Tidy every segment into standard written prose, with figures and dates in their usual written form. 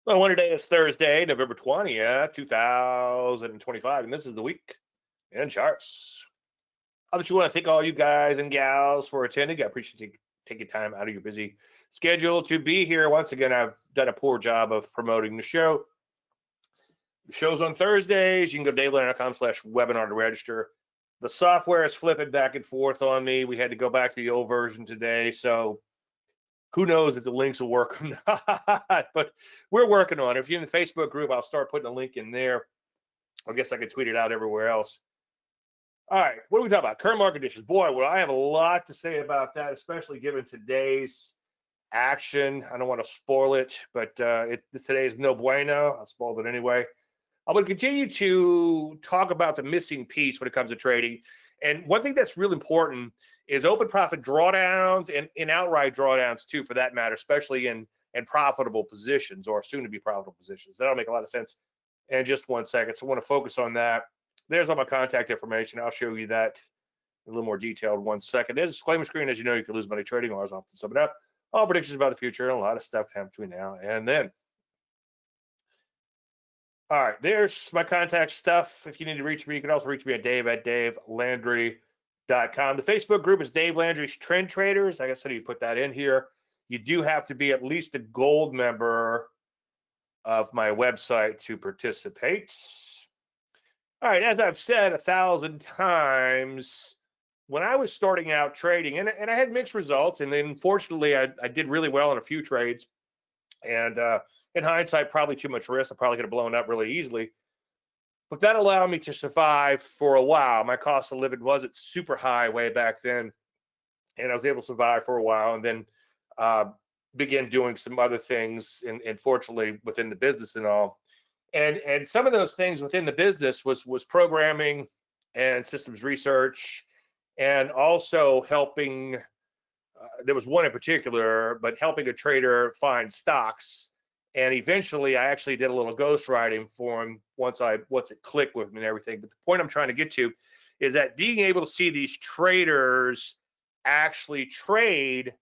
Well, one today is Thursday, November 20th, 2025, and this is the week in charts. I just want to thank all you guys and gals for attending. I appreciate you taking time out of your busy schedule to be here. Once again, I've done a poor job of promoting the show. The show's on Thursdays. You can go to davelandry.com/webinar to register. The software is flipping back and forth on me. We had to go back to the old version today, so who knows if the links will work or not, but we're working on it. If you're in the Facebook group, I'll start putting a link in there. I guess I could tweet it out everywhere else. All right, what are we talking about? Current market conditions. Boy, well, I have a lot to say about that, especially given today's action. I don't want to spoil it, but today is no bueno. I spoiled it anyway. I'm going to continue to talk about the missing piece when it comes to trading. And one thing that's really important is open profit drawdowns and outright drawdowns too, for that matter, especially in profitable positions or soon to be profitable positions. That'll make a lot of sense in just 1 second. So I want to focus on that. There's all my contact information. I'll show you that in a little more detail in 1 second. There's a disclaimer screen. As you know, you can lose money trading, or as often sum it up. All predictions about the future and a lot of stuff to happen between now and then. All right, there's my contact stuff. If you need to reach me, you can also reach me at dave@davelandry.com. The Facebook group is Dave Landry's Trend Traders. Like I said, you put that in here. You do have to be at least a gold member of my website to participate. All right, as I've said 1,000 times, when I was starting out trading, and I had mixed results, and then fortunately I did really well in a few trades, and in hindsight, probably too much risk. I probably could have blown up really easily. But that allowed me to survive for a while. My cost of living wasn't super high way back then, and I was able to survive for a while, and then uh, began doing some other things, and fortunately within the business and all. And some of those things within the business was programming and systems research, and also helping. There was one in particular, but helping a trader find stocks. And eventually, I actually did a little ghostwriting for him once it clicked with me and everything. But the point I'm trying to get to is that being able to see these traders actually trade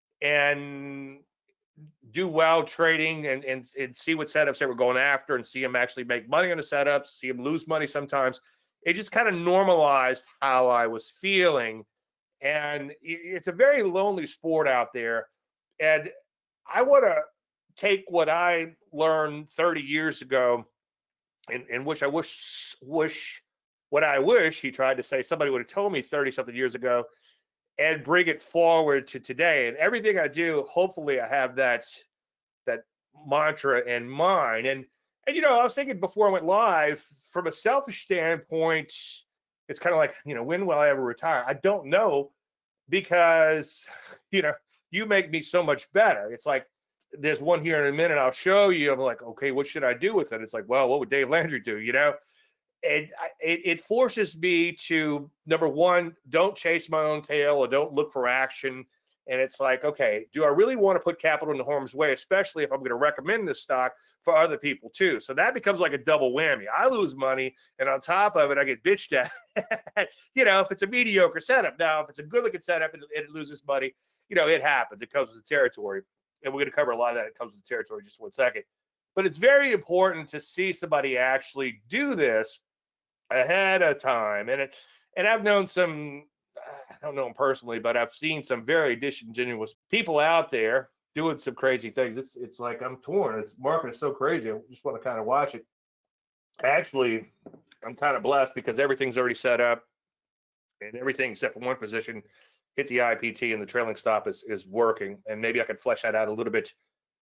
and do well trading and see what setups they were going after and see them actually make money on the setups, see them lose money sometimes. It just kind of normalized how I was feeling. And it's a very lonely sport out there. And I want to take what I learned 30 years ago, and which I wish what I wish he tried to say somebody would have told me 30 something years ago, and bring it forward to today. And everything I do, hopefully, I have that mantra in mind. And I was thinking before I went live, from a selfish standpoint, it's kind of like, when will I ever retire? I don't know, because you know you make me so much better. It's like, there's one here in a minute I'll show you. I'm like, okay, what should I do with it? It's like, well, what would Dave Landry do? And it forces me to, number one, don't chase my own tail or don't look for action. And it's like, okay, do I really want to put capital in harm's way, especially if I'm going to recommend this stock for other people too? So that becomes like a double whammy. I lose money, and on top of it, I get bitched at. If it's a mediocre setup. Now, if it's a good looking setup and it loses money, it happens. It comes with the territory. And we're going to cover a lot of that. It comes with the territory in just 1 second. But it's very important to see somebody actually do this ahead of time. And I've known some, I don't know them personally, but I've seen some very disingenuous people out there doing some crazy things. It's like I'm torn. It's market is so crazy. I just want to kind of watch it. Actually, I'm kind of blessed because everything's already set up, and everything except for one position hit the IPT, and the trailing stop is working. And maybe I could flesh that out a little bit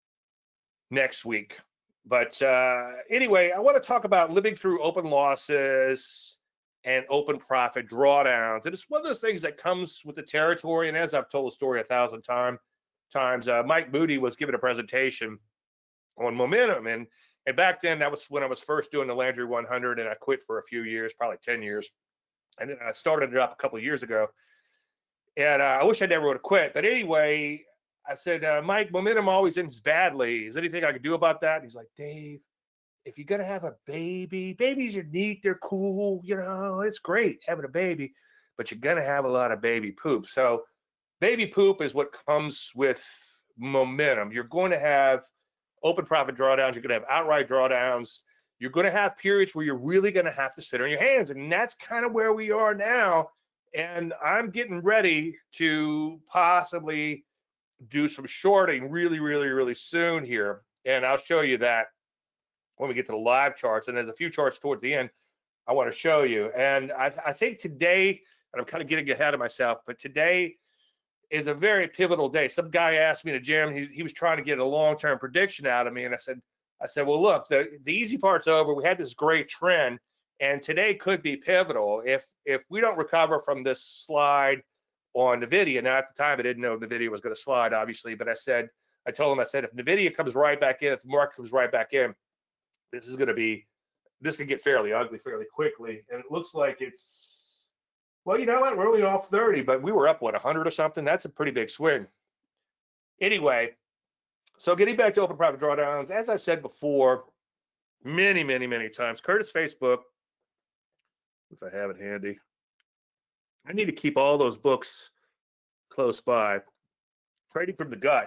next week. But anyway, I want to talk about living through open losses and open profit drawdowns. And it's one of those things that comes with the territory. And as I've told the story 1,000 times, Mike Moody was giving a presentation on momentum. And back then, that was when I was first doing the Landry 100, and I quit for a few years, probably 10 years. And then I started it up a couple of years ago. And I wish I never would have quit. But anyway, I said, Mike, momentum always ends badly. Is there anything I can do about that? And he's like, Dave, if you're gonna have a baby, babies are neat, they're cool, it's great having a baby, but you're gonna have a lot of baby poop. So baby poop is what comes with momentum. You're going to have open profit drawdowns. You're going to have outright drawdowns. You're going to have periods where you're really going to have to sit on your hands. And that's kind of where we are now. And I'm getting ready to possibly do some shorting really, really, really soon here. And I'll show you that when we get to the live charts. And there's a few charts towards the end I want to show you. And I think today, and I'm kind of getting ahead of myself, but today is a very pivotal day. Some guy asked me to Jim, he was trying to get a long-term prediction out of me. And I said, well, look, the easy part's over. We had this great trend, and today could be pivotal if we don't recover from this slide on NVIDIA. Now, at the time, I didn't know NVIDIA was going to slide, obviously, but I told him, if NVIDIA comes right back in, if the market comes right back in, this could get fairly ugly fairly quickly. And it looks like it's, well, you know what? We're only off 30, but we were up, what, 100 or something? That's a pretty big swing. Anyway, so getting back to open profit drawdowns, as I've said before, many, many, many times, Curtis Facebook, if I have it handy, I need to keep all those books close by. Trading from the Gut.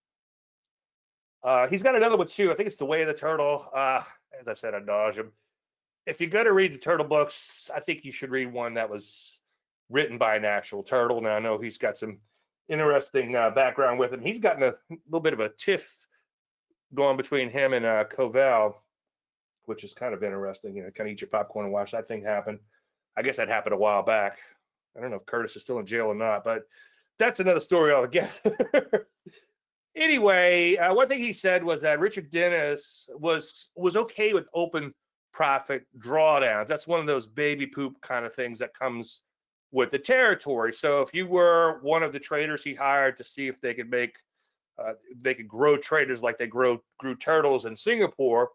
He's got another one too. I think it's The Way of the Turtle. As I've said ad nauseum, if you're going to read the turtle books, I think you should read one that was written by an actual turtle. Now, I know he's got some interesting background with him. He's gotten a little bit of a tiff going between him and Covell, which is kind of interesting. You know, kind of eat your popcorn and watch that thing happen. I guess that happened a while back. I don't know if Curtis is still in jail or not, but that's another story altogether. Anyway, one thing he said was that Richard Dennis was okay with open profit drawdowns. That's one of those baby poop kind of things that comes with the territory. So if you were one of the traders he hired to see if they could grow traders like they grew turtles in Singapore,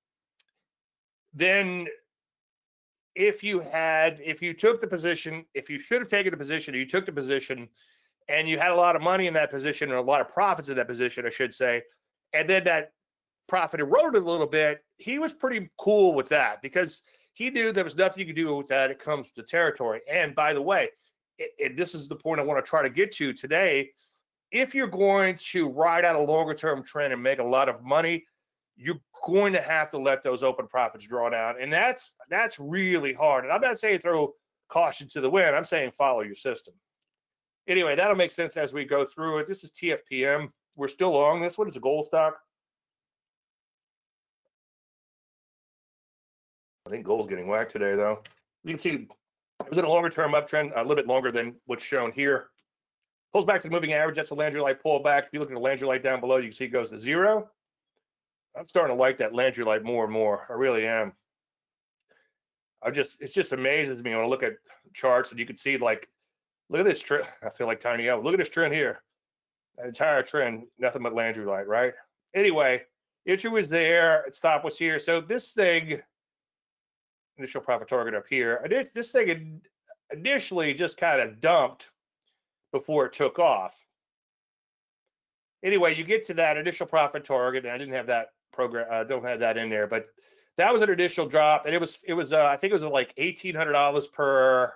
then if you took the position, if you should have taken the position, or you took the position, and you had a lot of money in that position, or a lot of profits in that position, I should say, and then that profit eroded a little bit, he was pretty cool with that because he knew there was nothing you could do with that. It comes to territory. And by the way, this is the point I want to try to get to today. If you're going to ride out a longer term trend and make a lot of money, you're going to have to let those open profits draw down. And that's really hard. And I'm not saying throw caution to the wind. I'm saying follow your system. Anyway, that'll make sense as we go through it. This is TFPM. We're still long this one. It's a gold stock. I think gold's getting whacked today, though. You can see it was in a longer term uptrend, a little bit longer than what's shown here. Pulls back to the moving average. That's a Landry Light pullback. If you look at the Landry Light down below, you can see it goes to 0. I'm starting to like that Landry Light more and more. I really am. It just amazes me when I look at charts and you can see, like, look at this trend. I feel like Tiny L. Look at this trend here. That entire trend, nothing but Landry Light, right? Anyway, issue was there. Stop was here. So this thing, initial profit target up here. This thing initially just kind of dumped before it took off. Anyway, you get to that initial profit target, and I didn't have that program. Don't have that in there, but that was an initial drop, and it was I think it was like $1,800 per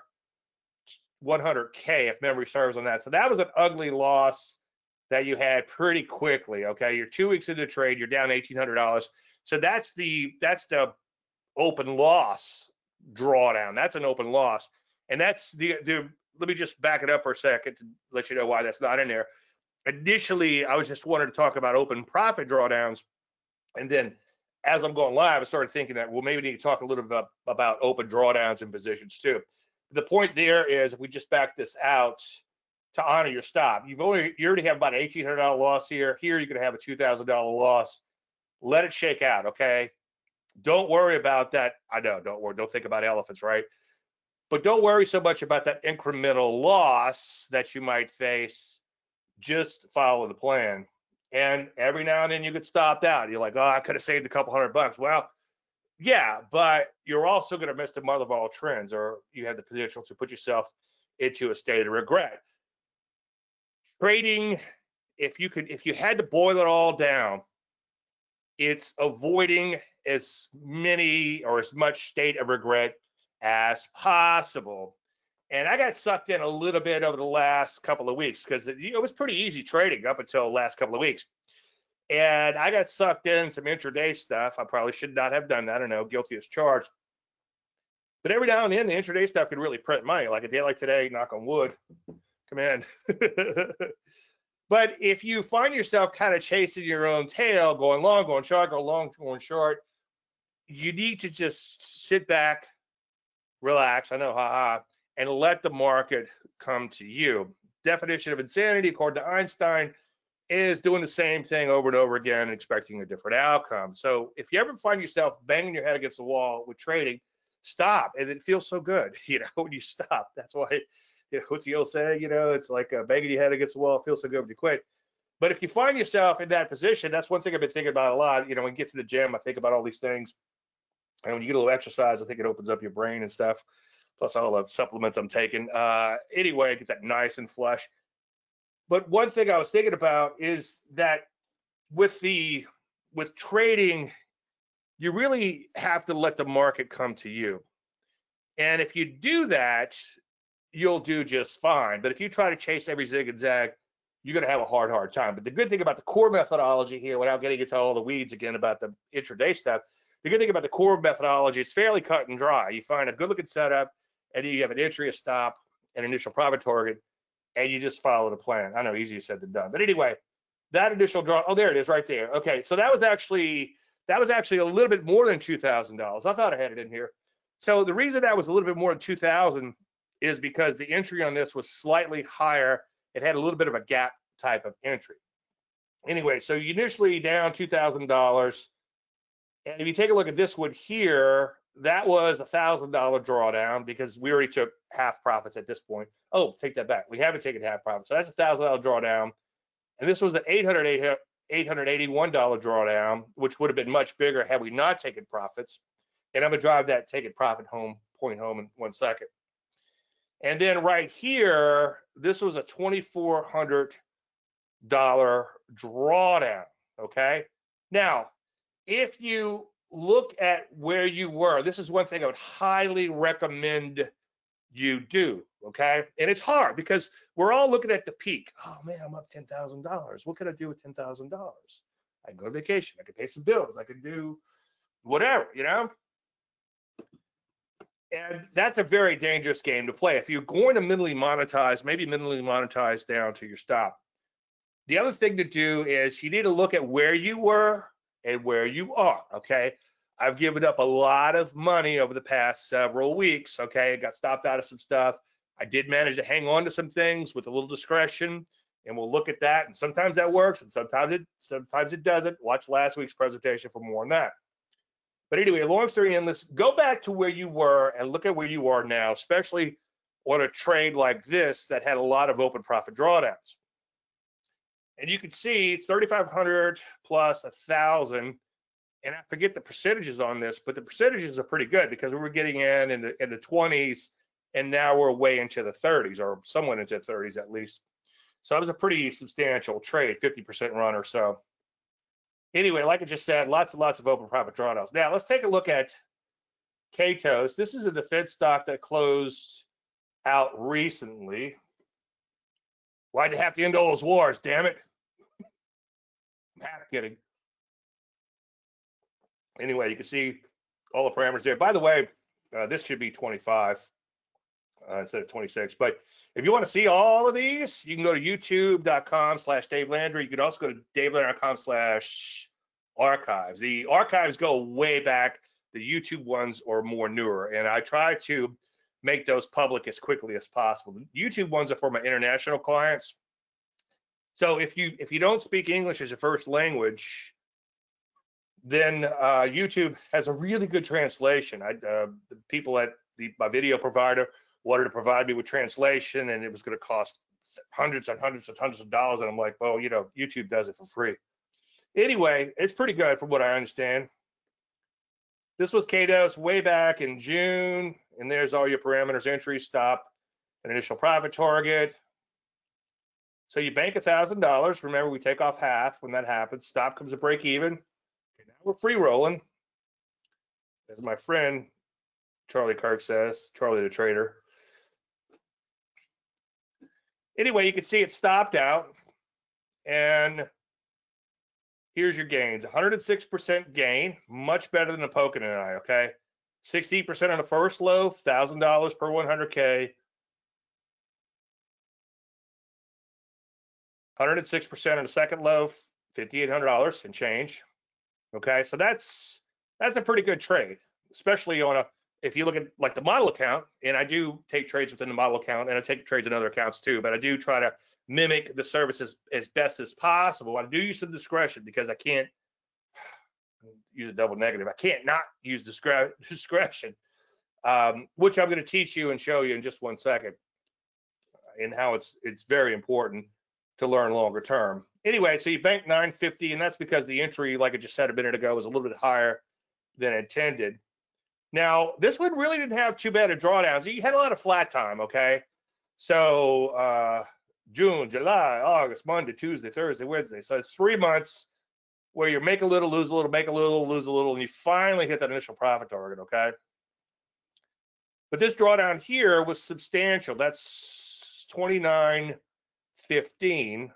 100K if memory serves on that. So that was an ugly loss that you had pretty quickly. Okay, you're 2 weeks into the trade, you're down $1,800. So that's the open loss drawdown. That's an open loss, and that's the. Let me just back it up for a second to let you know why that's not in there. Initially, I was just wanting to talk about open profit drawdowns, and then as I'm going live, I started thinking that, well, maybe we need to talk a little bit about open drawdowns and positions too. The point there is, if we just back this out to honor your stop, you already have about an $1,800 loss here. Here you're going to have a $2,000 loss. Let it shake out, okay? Don't worry about that. I know, don't worry. Don't think about elephants, right? But don't worry so much about that incremental loss that you might face. Just follow the plan. And every now and then you get stopped out. You're like, oh, I could have saved a couple $100. Well, yeah, but you're also going to miss the mother of all trends, or you have the potential to put yourself into a state of regret. Trading, if you had to boil it all down, it's avoiding as many or as much state of regret as possible. And I got sucked in a little bit over the last couple of weeks because it was pretty easy trading up until the last couple of weeks. And I got sucked in some intraday stuff. I probably should not have done that. I don't know, guilty as charged. But every now and then, the intraday stuff could really print money. Like a day like today, knock on wood, come in. But if you find yourself kind of chasing your own tail, going long, going short, going long, going short, you need to just sit back, relax. I know, haha, and let the market come to you. Definition of insanity, according to Einstein, is doing the same thing over and over again and expecting a different outcome. So if you ever find yourself banging your head against the wall with trading, stop. And it feels so good, when you stop. That's why, what's the old saying? It's like banging your head against the wall. It feels so good when you quit. But if you find yourself in that position, that's one thing I've been thinking about a lot. When you get to the gym, I think about all these things. And when you get a little exercise, I think it opens up your brain and stuff. Plus all the supplements I'm taking. Anyway, get that nice and flush. But one thing I was thinking about is that with trading, you really have to let the market come to you. And if you do that, you'll do just fine. But if you try to chase every zig and zag, you're going to have a hard time. But the good thing about the core methodology here, without getting into all the weeds again about the intraday stuff, the good thing about the core methodology, it's fairly cut and dry. You find a good looking setup, and then you have an entry, a stop, an initial profit target, and you just follow the plan. I know, easier said than done. But anyway, that initial draw, oh, there it is right there. Okay, so that was actually a little bit more than $2,000. I thought I had it in here. So the reason that was a little bit more than 2,000 is because the entry on this was slightly higher. It had a little bit of a gap type of entry. Anyway, so you initially down $2,000. And if you take a look at this one here, that was $1,000 drawdown because we already took half profits at this point. Oh, take that back. We haven't taken half profits. So that's $1,000 drawdown. And this was the $881 drawdown, which would have been much bigger had we not taken profits. And I'm going to drive that take it profit point home in 1 second. And then right here, this was a $2,400 drawdown. Okay. Now, if you look at where you were, this is one thing I would highly recommend you do. Okay. And it's hard because we're all looking at the peak. Oh man, I'm up $10,000. What could I do with $10,000? I can go on vacation. I could pay some bills. I could do whatever, And that's a very dangerous game to play. If you're going to minimally monetize, maybe minimally monetize down to your stop. The other thing to do is you need to look at where you were and where you are. Okay. I've given up a lot of money over the past several weeks. Okay. I got stopped out of some stuff. I did manage to hang on to some things with a little discretion, and we'll look at that. And sometimes that works, and sometimes it doesn't. Watch last week's presentation for more on that. But anyway, long story endless, go back to where you were and look at where you are now, especially on a trade like this that had a lot of open profit drawdowns. And you can see it's 3,500 plus 1,000. And I forget the percentages on this, but the percentages are pretty good because we were getting in the 20s, and now we're way into the 30s, or somewhat into the 30s at least. So it was a pretty substantial trade, 50% run or so. Anyway, like I just said, lots and lots of open profit drawdowns. Now let's take a look at KTOS. This is a defense stock that closed out recently. Why'd they have to end all those wars? Damn it! I'm half kidding. Anyway, you can see all the parameters there. By the way, this should be 25 instead of 26. But if you want to see all of these, you can go to youtube.com/Dave Landry. You can also go to davelandry.com/archives. The archives go way back. The YouTube ones are more newer, and I try to make those public as quickly as possible. The YouTube ones are for my international clients. So if you don't speak English as your first language, then YouTube has a really good translation. The people at my video provider wanted to provide me with translation, and it was going to cost hundreds and hundreds and hundreds of dollars. And I'm like, well, YouTube does it for free. Anyway, it's pretty good from what I understand. This was KTOS way back in June, and there's all your parameters: entry, stop, an initial profit target. So you bank $1,000. Remember, we take off half when that happens. Stop comes a break even. Okay, now we're free rolling, as my friend Charlie Kirk says, Charlie the Trader. Anyway, you can see it stopped out, and Here's your gains. 106% gain, much better than the Pokin and I, okay? 60% on the first loaf, $1,000 per 100K. 106% on the second loaf, $5,800 and change. Okay, so that's a pretty good trade, especially on a if you look at like the model account, and I do take trades within the model account, and I take trades in other accounts too, but I do try to mimic the services as best as possible. I do use some discretion because I can't use a double negative. I can't not use discretion, which I'm going to teach you and show you in just one second, and how it's very important to learn longer term. Anyway, so you bank 950, and that's because the entry, like I just said a minute ago, was a little bit higher than intended. Now, this one really didn't have too bad of drawdowns. You had a lot of flat time, okay? So June, July, August, Monday, Tuesday, Thursday, Wednesday. So it's 3 months where you make a little, lose a little, make a little, lose a little, and you finally hit that initial profit target, okay? But this drawdown here was substantial. That's 29.15.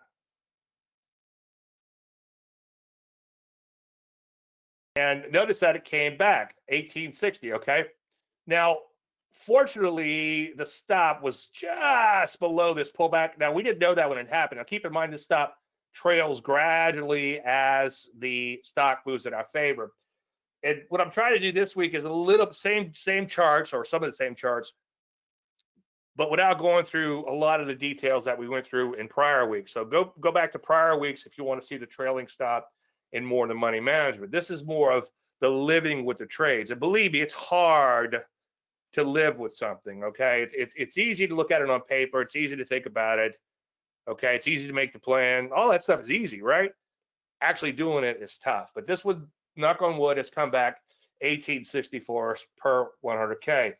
And notice that it came back 1860, okay? Now, fortunately, the stop was just below this pullback. Now, we didn't know that when it happened. Now, keep in mind, this stop trails gradually as the stock moves in our favor. And what I'm trying to do this week is a little same charts, or some of the same charts, but without going through a lot of the details that we went through in prior weeks. So go back to prior weeks if you want to see the trailing stop and more than money management. This is more of the living with the trades. And believe me, it's hard to live with something, okay? It's easy to look at it on paper. It's easy to think about it, okay? It's easy to make the plan. All that stuff is easy, right? Actually doing it is tough. But this would, knock on wood, has come back 1864 per 100K.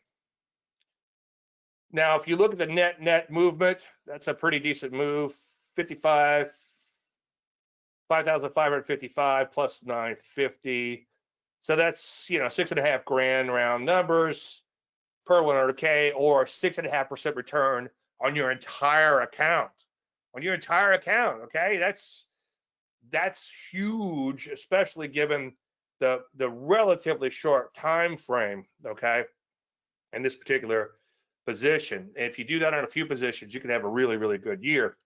Now, if you look at the net movement, that's a pretty decent move. 5,555 plus 950. So that's, you know, 6.5 grand round numbers per 100K, or 6.5% return on your entire account. On your entire account, okay? That's huge, especially given the relatively short time frame, okay? In this particular position. And if you do that on a few positions, you can have a really, really good year.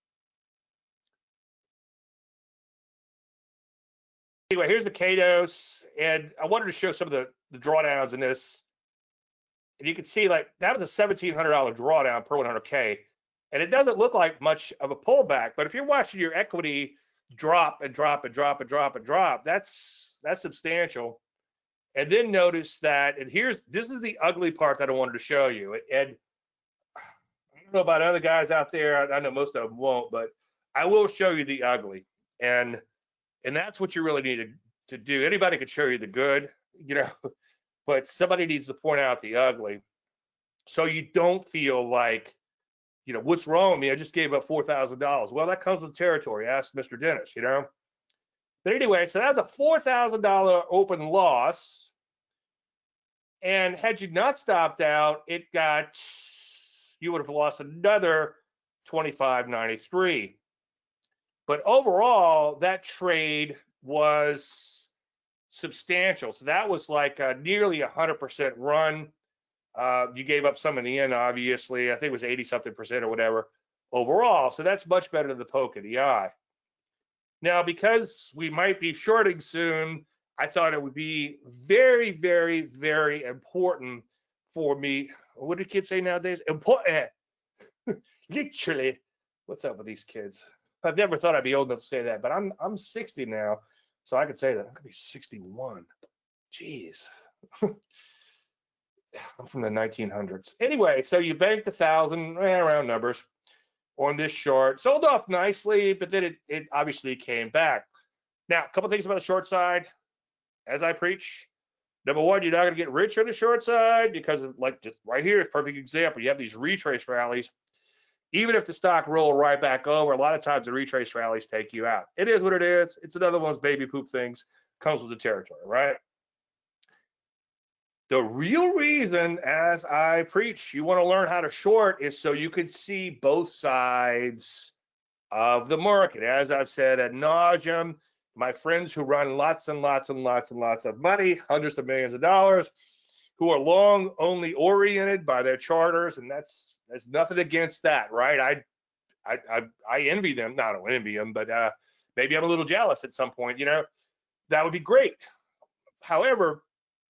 Anyway, here's the KDOS, and I wanted to show some of the drawdowns in this. And you can see, like, that was a $1,700 drawdown per 100K. And it doesn't look like much of a pullback, but if you're watching your equity drop and drop and drop and drop and drop, that's substantial. And then notice that, and this is the ugly part that I wanted to show you. And I don't know about other guys out there, I know most of them won't, but I will show you the ugly. And that's what you really need to do. Anybody can show you the good, you know, but somebody needs to point out the ugly, so you don't feel like, you know, what's wrong with me? I just gave up $4,000. Well, that comes with territory. Ask Mr. Dennis, you know. But anyway, so that's a $4,000 open loss. And had you not stopped out, you would have lost another $25.93. But overall, that trade was substantial. So that was like nearly 100% run. You gave up some in the end, obviously. I think it was 80-something% or whatever overall. So that's much better than the poke of the eye. Now, because we might be shorting soon, I thought it would be very, very, very important for me. What do kids say nowadays? Important. Literally. What's up with these kids? I've never thought I'd be old enough to say that, but I'm 60 now, so I could say that. I'm gonna be 61. Jeez. I'm from the 1900s. Anyway, so you banked 1,000, round numbers, on this short. Sold off nicely, but then it obviously came back. Now, a couple things about the short side, as I preach. Number one, you're not going to get rich on the short side because of, like, just right here, it's a perfect example. You have these retrace rallies. Even if the stock roll right back over, a lot of times the retrace rallies take you out. It is what it is. It's another one of those baby poop things. Comes with the territory, right? The real reason, as I preach, you want to learn how to short is so you can see both sides of the market. As I've said ad nauseum, my friends who run lots and lots and lots and lots of money, hundreds of millions of dollars, who are long only oriented by their charters, and there's nothing against that, right? I envy them. No, I don't envy them, but maybe I'm a little jealous at some point. That would be great. However,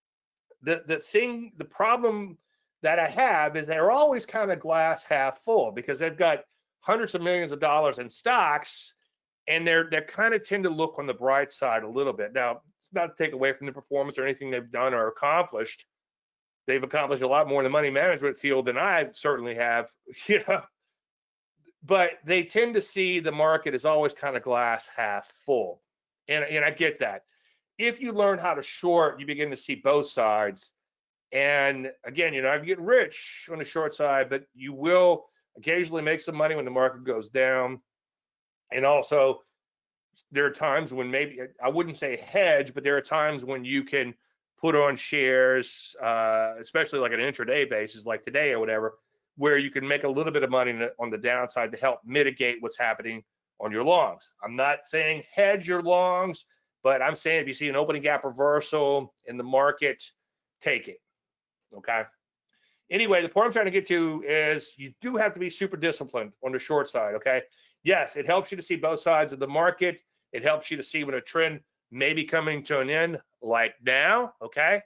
the problem that I have is they're always kind of glass half full because they've got hundreds of millions of dollars in stocks, and they're kind of tend to look on the bright side a little bit. Now, it's not to take away from the performance or anything they've done or accomplished. They've accomplished a lot more in the money management field than I certainly have, you know. But they tend to see the market as always kind of glass half full, and I get that. If you learn how to short, you begin to see both sides. And again, you're not going to get rich on the short side, but you will occasionally make some money when the market goes down. And also, there are times when maybe I wouldn't say hedge, but there are times when you can put on shares, especially like an intraday basis, like today or whatever, where you can make a little bit of money on the downside to help mitigate what's happening on your longs. I'm not saying hedge your longs, but I'm saying if you see an opening gap reversal in the market, take it. Okay. Anyway, the point I'm trying to get to is you do have to be super disciplined on the short side. Okay. Yes, it helps you to see both sides of the market. It helps you to see when a trend may be coming to an end, like now. Okay.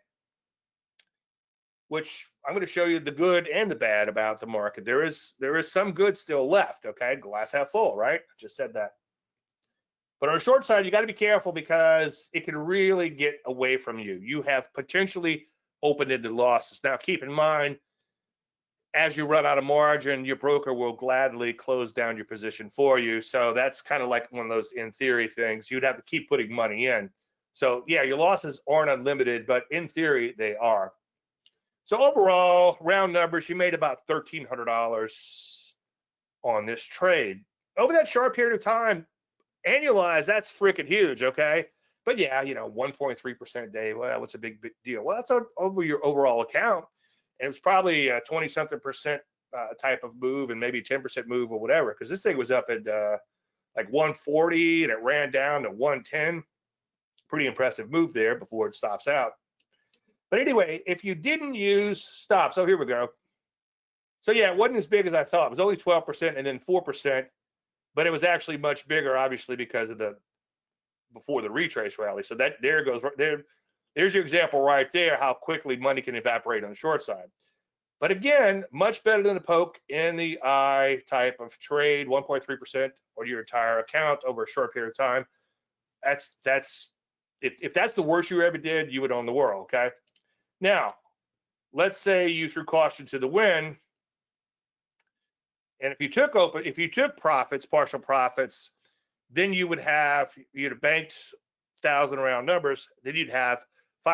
Which I'm going to show you the good and the bad about the market. There is some good still left. Okay. Glass half full, right? I just said that. But on the short side, you got to be careful because it can really get away from you. You have potentially open-ended losses. Now, keep in mind, as you run out of margin, your broker will gladly close down your position for you. So that's kind of like one of those in theory things. You'd have to keep putting money in. So yeah, your losses aren't unlimited, but in theory, they are. So overall, round numbers, you made about $1,300 on this trade. Over that short period of time, annualized, that's freaking huge, okay? But yeah, 1.3% a day. Well, what's a big deal? Well, that's over your overall account. And it was probably a 20 something percent type of move and maybe 10% move or whatever, because this thing was up at like 140 and it ran down to 110. Pretty impressive move there before it stops out. But anyway, if you didn't use stops, so here we go. So yeah, it wasn't as big as I thought. It was only 12% and then 4%, but it was actually much bigger, obviously, because of before the retrace rally. So that there goes there's your example right there, how quickly money can evaporate on the short side. But again, much better than a poke in the eye type of trade, 1.3% on your entire account over a short period of time. That's if that's the worst you ever did, you would own the world. Okay. Now, let's say you threw caution to the wind, and if you took profits, partial profits, then you'd have banked 1,000 round numbers, then you'd have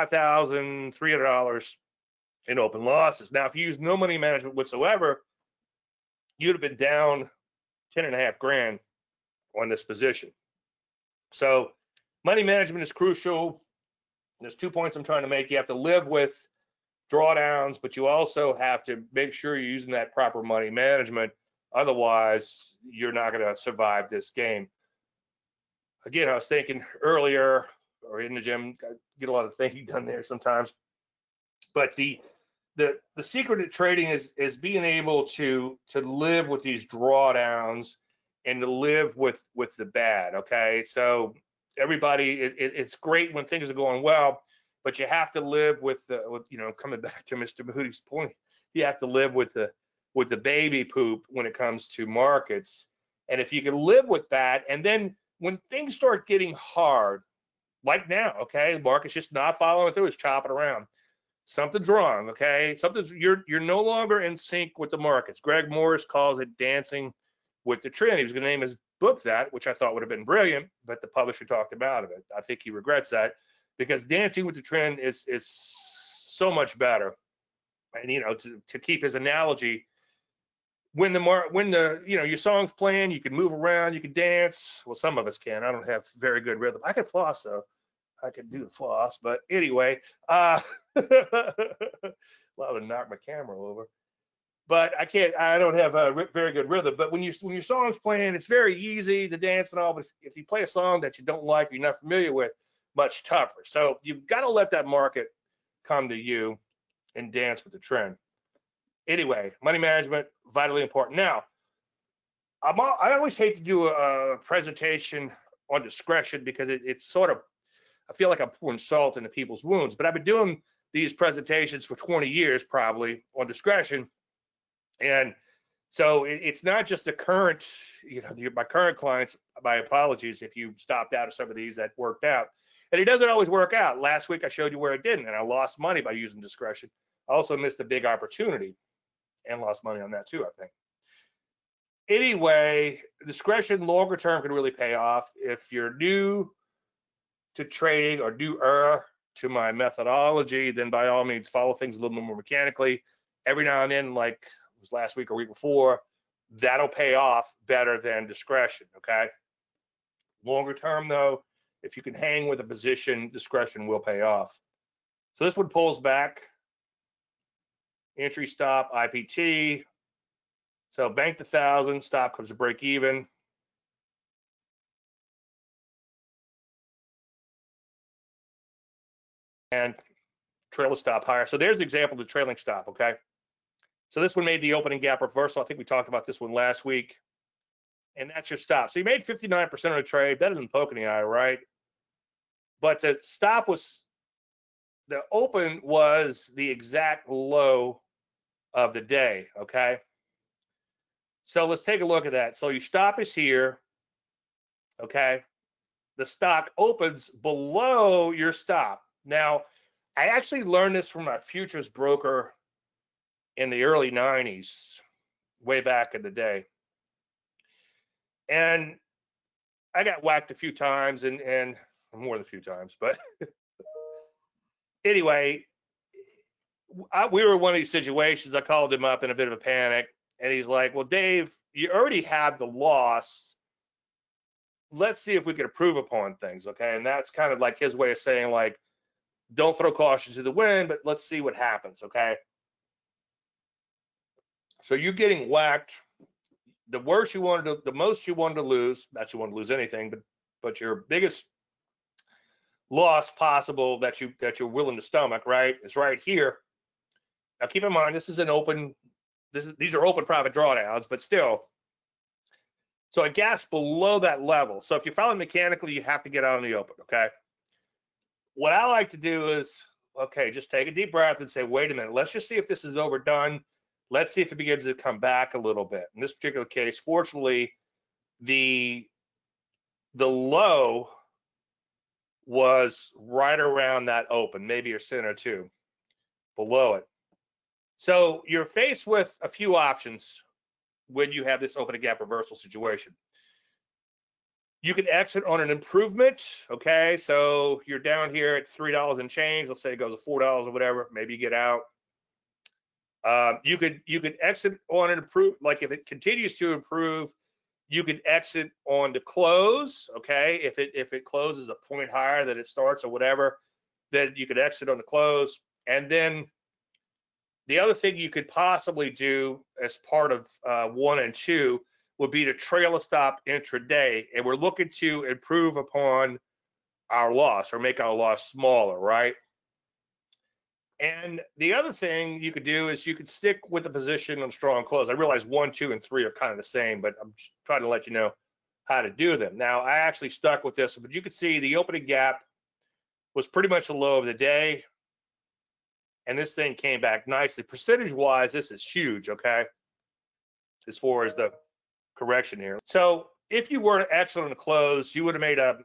$5,300 in open losses. Now, if you use no money management whatsoever, you'd have been down 10.5 grand on this position. So money management is crucial. There's 2 points I'm trying to make. You have to live with drawdowns, but you also have to make sure you're using that proper money management. Otherwise, you're not going to survive this game. Again, I was thinking earlier, or in the gym, I get a lot of thinking done there sometimes. But the secret to trading is being able to live with these drawdowns and to live with the bad. Okay, so everybody, it's great when things are going well, but you have to live with coming back to Mr. Moody's point, you have to live with the baby poop when it comes to markets. And if you can live with that, and then when things start getting hard, like now, okay, the market's just not following through, it's chopping around. Something's wrong, okay? You're no longer in sync with the markets. Greg Morris calls it dancing with the trend. He was going to name his book that, which I thought would have been brilliant, but the publisher talked him out of it. I think he regrets that because dancing with the trend is so much better. And to keep his analogy, when your song's playing, you can move around, you can dance. Well, some of us can. I don't have very good rhythm. I can floss though. I could do the floss, but anyway, well, I would knock my camera over. but I don't have a very good rhythm. But when your song's playing, it's very easy to dance and all. But if you play a song that you don't like, you're not familiar with, much tougher. So you've got to let that market come to you and dance with the trend. Anyway, money management, vitally important. Now, I always hate to do a presentation on discretion because it's sort of, I feel like I'm pouring salt into people's wounds. But I've been doing these presentations for 20 years probably on discretion. And so it's not just the current, my current clients, my apologies if you stopped out of some of these that worked out. And it doesn't always work out. Last week I showed you where it didn't, and I lost money by using discretion. I also missed a big opportunity and lost money on that too, I think. Anyway, discretion longer term can really pay off. If you're new to trading or newer to my methodology, then by all means follow things a little more mechanically. Every now and then, like it was last week or week before, that'll pay off better than discretion, okay? Longer term though, if you can hang with a position, discretion will pay off. So this one pulls back, entry stop, IPT. So bank the 1,000, stop comes to break even. And trail a stop higher. So there's the example of the trailing stop, okay? So this one made the opening gap reversal. I think we talked about this one last week. And that's your stop. So you made 59% of the trade, better than poking the eye, right? But the stop was, the open was the exact low of the day, okay? So let's take a look at that. So your stop is here, okay? The stock opens below your stop. Now, I actually learned this from my futures broker in the early 90s, way back in the day. And I got whacked a few times and more than a few times, but anyway, we were in one of these situations. I called him up in a bit of a panic, and he's like, "Well, Dave, you already have the loss. Let's see if we can improve upon things, okay?" And that's kind of like his way of saying, like, don't throw caution to the wind, but let's see what happens, okay? So you're getting whacked. The worst you wanted to, the most you wanted to lose, not you want to lose anything, but your biggest loss possible that you're willing to stomach, right, is right here. Now keep in mind this is an open, these are open private drawdowns, but still. So it gaps below that level. So if you follow mechanically, you have to get out in the open, okay? What I like to do is, okay, just take a deep breath and say, wait a minute, let's just see if this is overdone. Let's see if it begins to come back a little bit. In this particular case, fortunately, the low was right around that open, maybe a cent or two below it. So you're faced with a few options when you have this opening gap reversal situation. You can exit on an improvement, okay? So you're down here at $3 and change. Let's say it goes to $4 or whatever. Maybe you get out. You could exit on an improve, like if it continues to improve, you could exit on the close, okay? If it closes a point higher than it starts or whatever, then you could exit on the close. And then the other thing you could possibly do as part of 1 and 2 would be to trail a stop intraday, and we're looking to improve upon our loss or make our loss smaller, right? And the other thing you could do is you could stick with a position on strong close. I realize 1, 2, and 3 are kind of the same, but I'm just trying to let you know how to do them. Now, I actually stuck with this, but you could see the opening gap was pretty much the low of the day, and this thing came back nicely. Percentage-wise, this is huge, okay, as far as the correction here. So if you were to exit on the close, you would have made an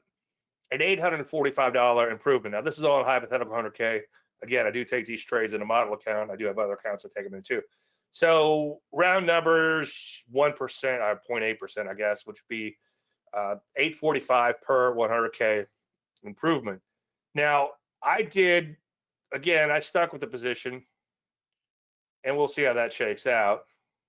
$845 improvement. Now, this is all in hypothetical 100K. Again, I do take these trades in a model account. I do have other accounts that take them in too. So round numbers, 1%, 0.8%, I guess, which would be 845 per 100K improvement. Now, I stuck with the position, and we'll see how that shakes out.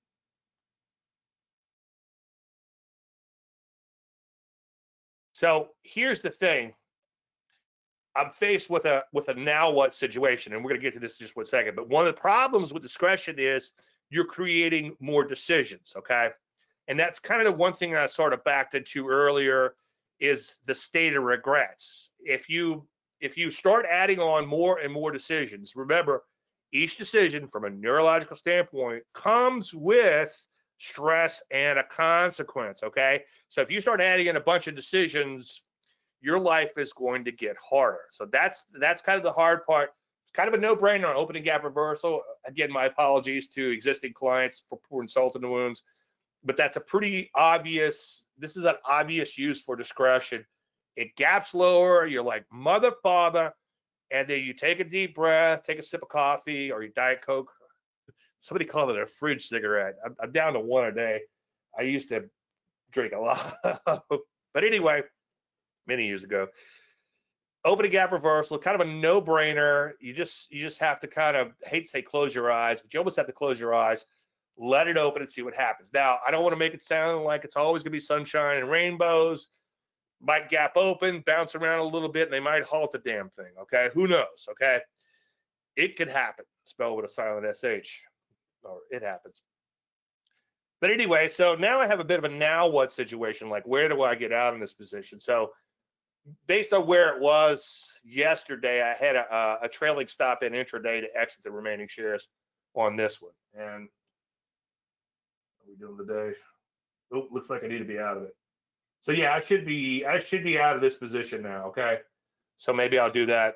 So here's the thing. I'm faced with a now what situation, and we're going to get to this in just one second. But one of the problems with discretion is you're creating more decisions, okay? And that's kind of the one thing I sort of backed into earlier is the state of regrets. If you start adding on more and more decisions, remember each decision from a neurological standpoint comes with stress and a consequence, okay? So if you start adding in a bunch of decisions, your life is going to get harder. So that's kind of the hard part. It's kind of a no-brainer on opening gap reversal. Again, my apologies to existing clients for poor insult in the wounds, but that's a pretty obvious, this is an obvious use for discretion. It gaps lower, you're like mother, father, and then you take a deep breath, take a sip of coffee or your Diet Coke. Somebody called it a fridge cigarette. I'm down to one a day. I used to drink a lot. But anyway, many years ago. Opening gap reversal, kind of a no-brainer. You just have to kind of, I hate to say close your eyes, but you almost have to close your eyes, let it open and see what happens. Now, I don't want to make it sound like it's always going to be sunshine and rainbows. Might gap open, bounce around a little bit, and they might halt the damn thing, okay? Who knows, okay? It could happen. Spelled with a silent SH, or it happens. But anyway, so now I have a bit of a now what situation, like where do I get out in this position? So based on where it was yesterday, I had a trailing stop in intraday to exit the remaining shares on this one. And how are we doing today? Oh, looks like I need to be out of it. So yeah, I should be out of this position now, okay? So maybe I'll do that.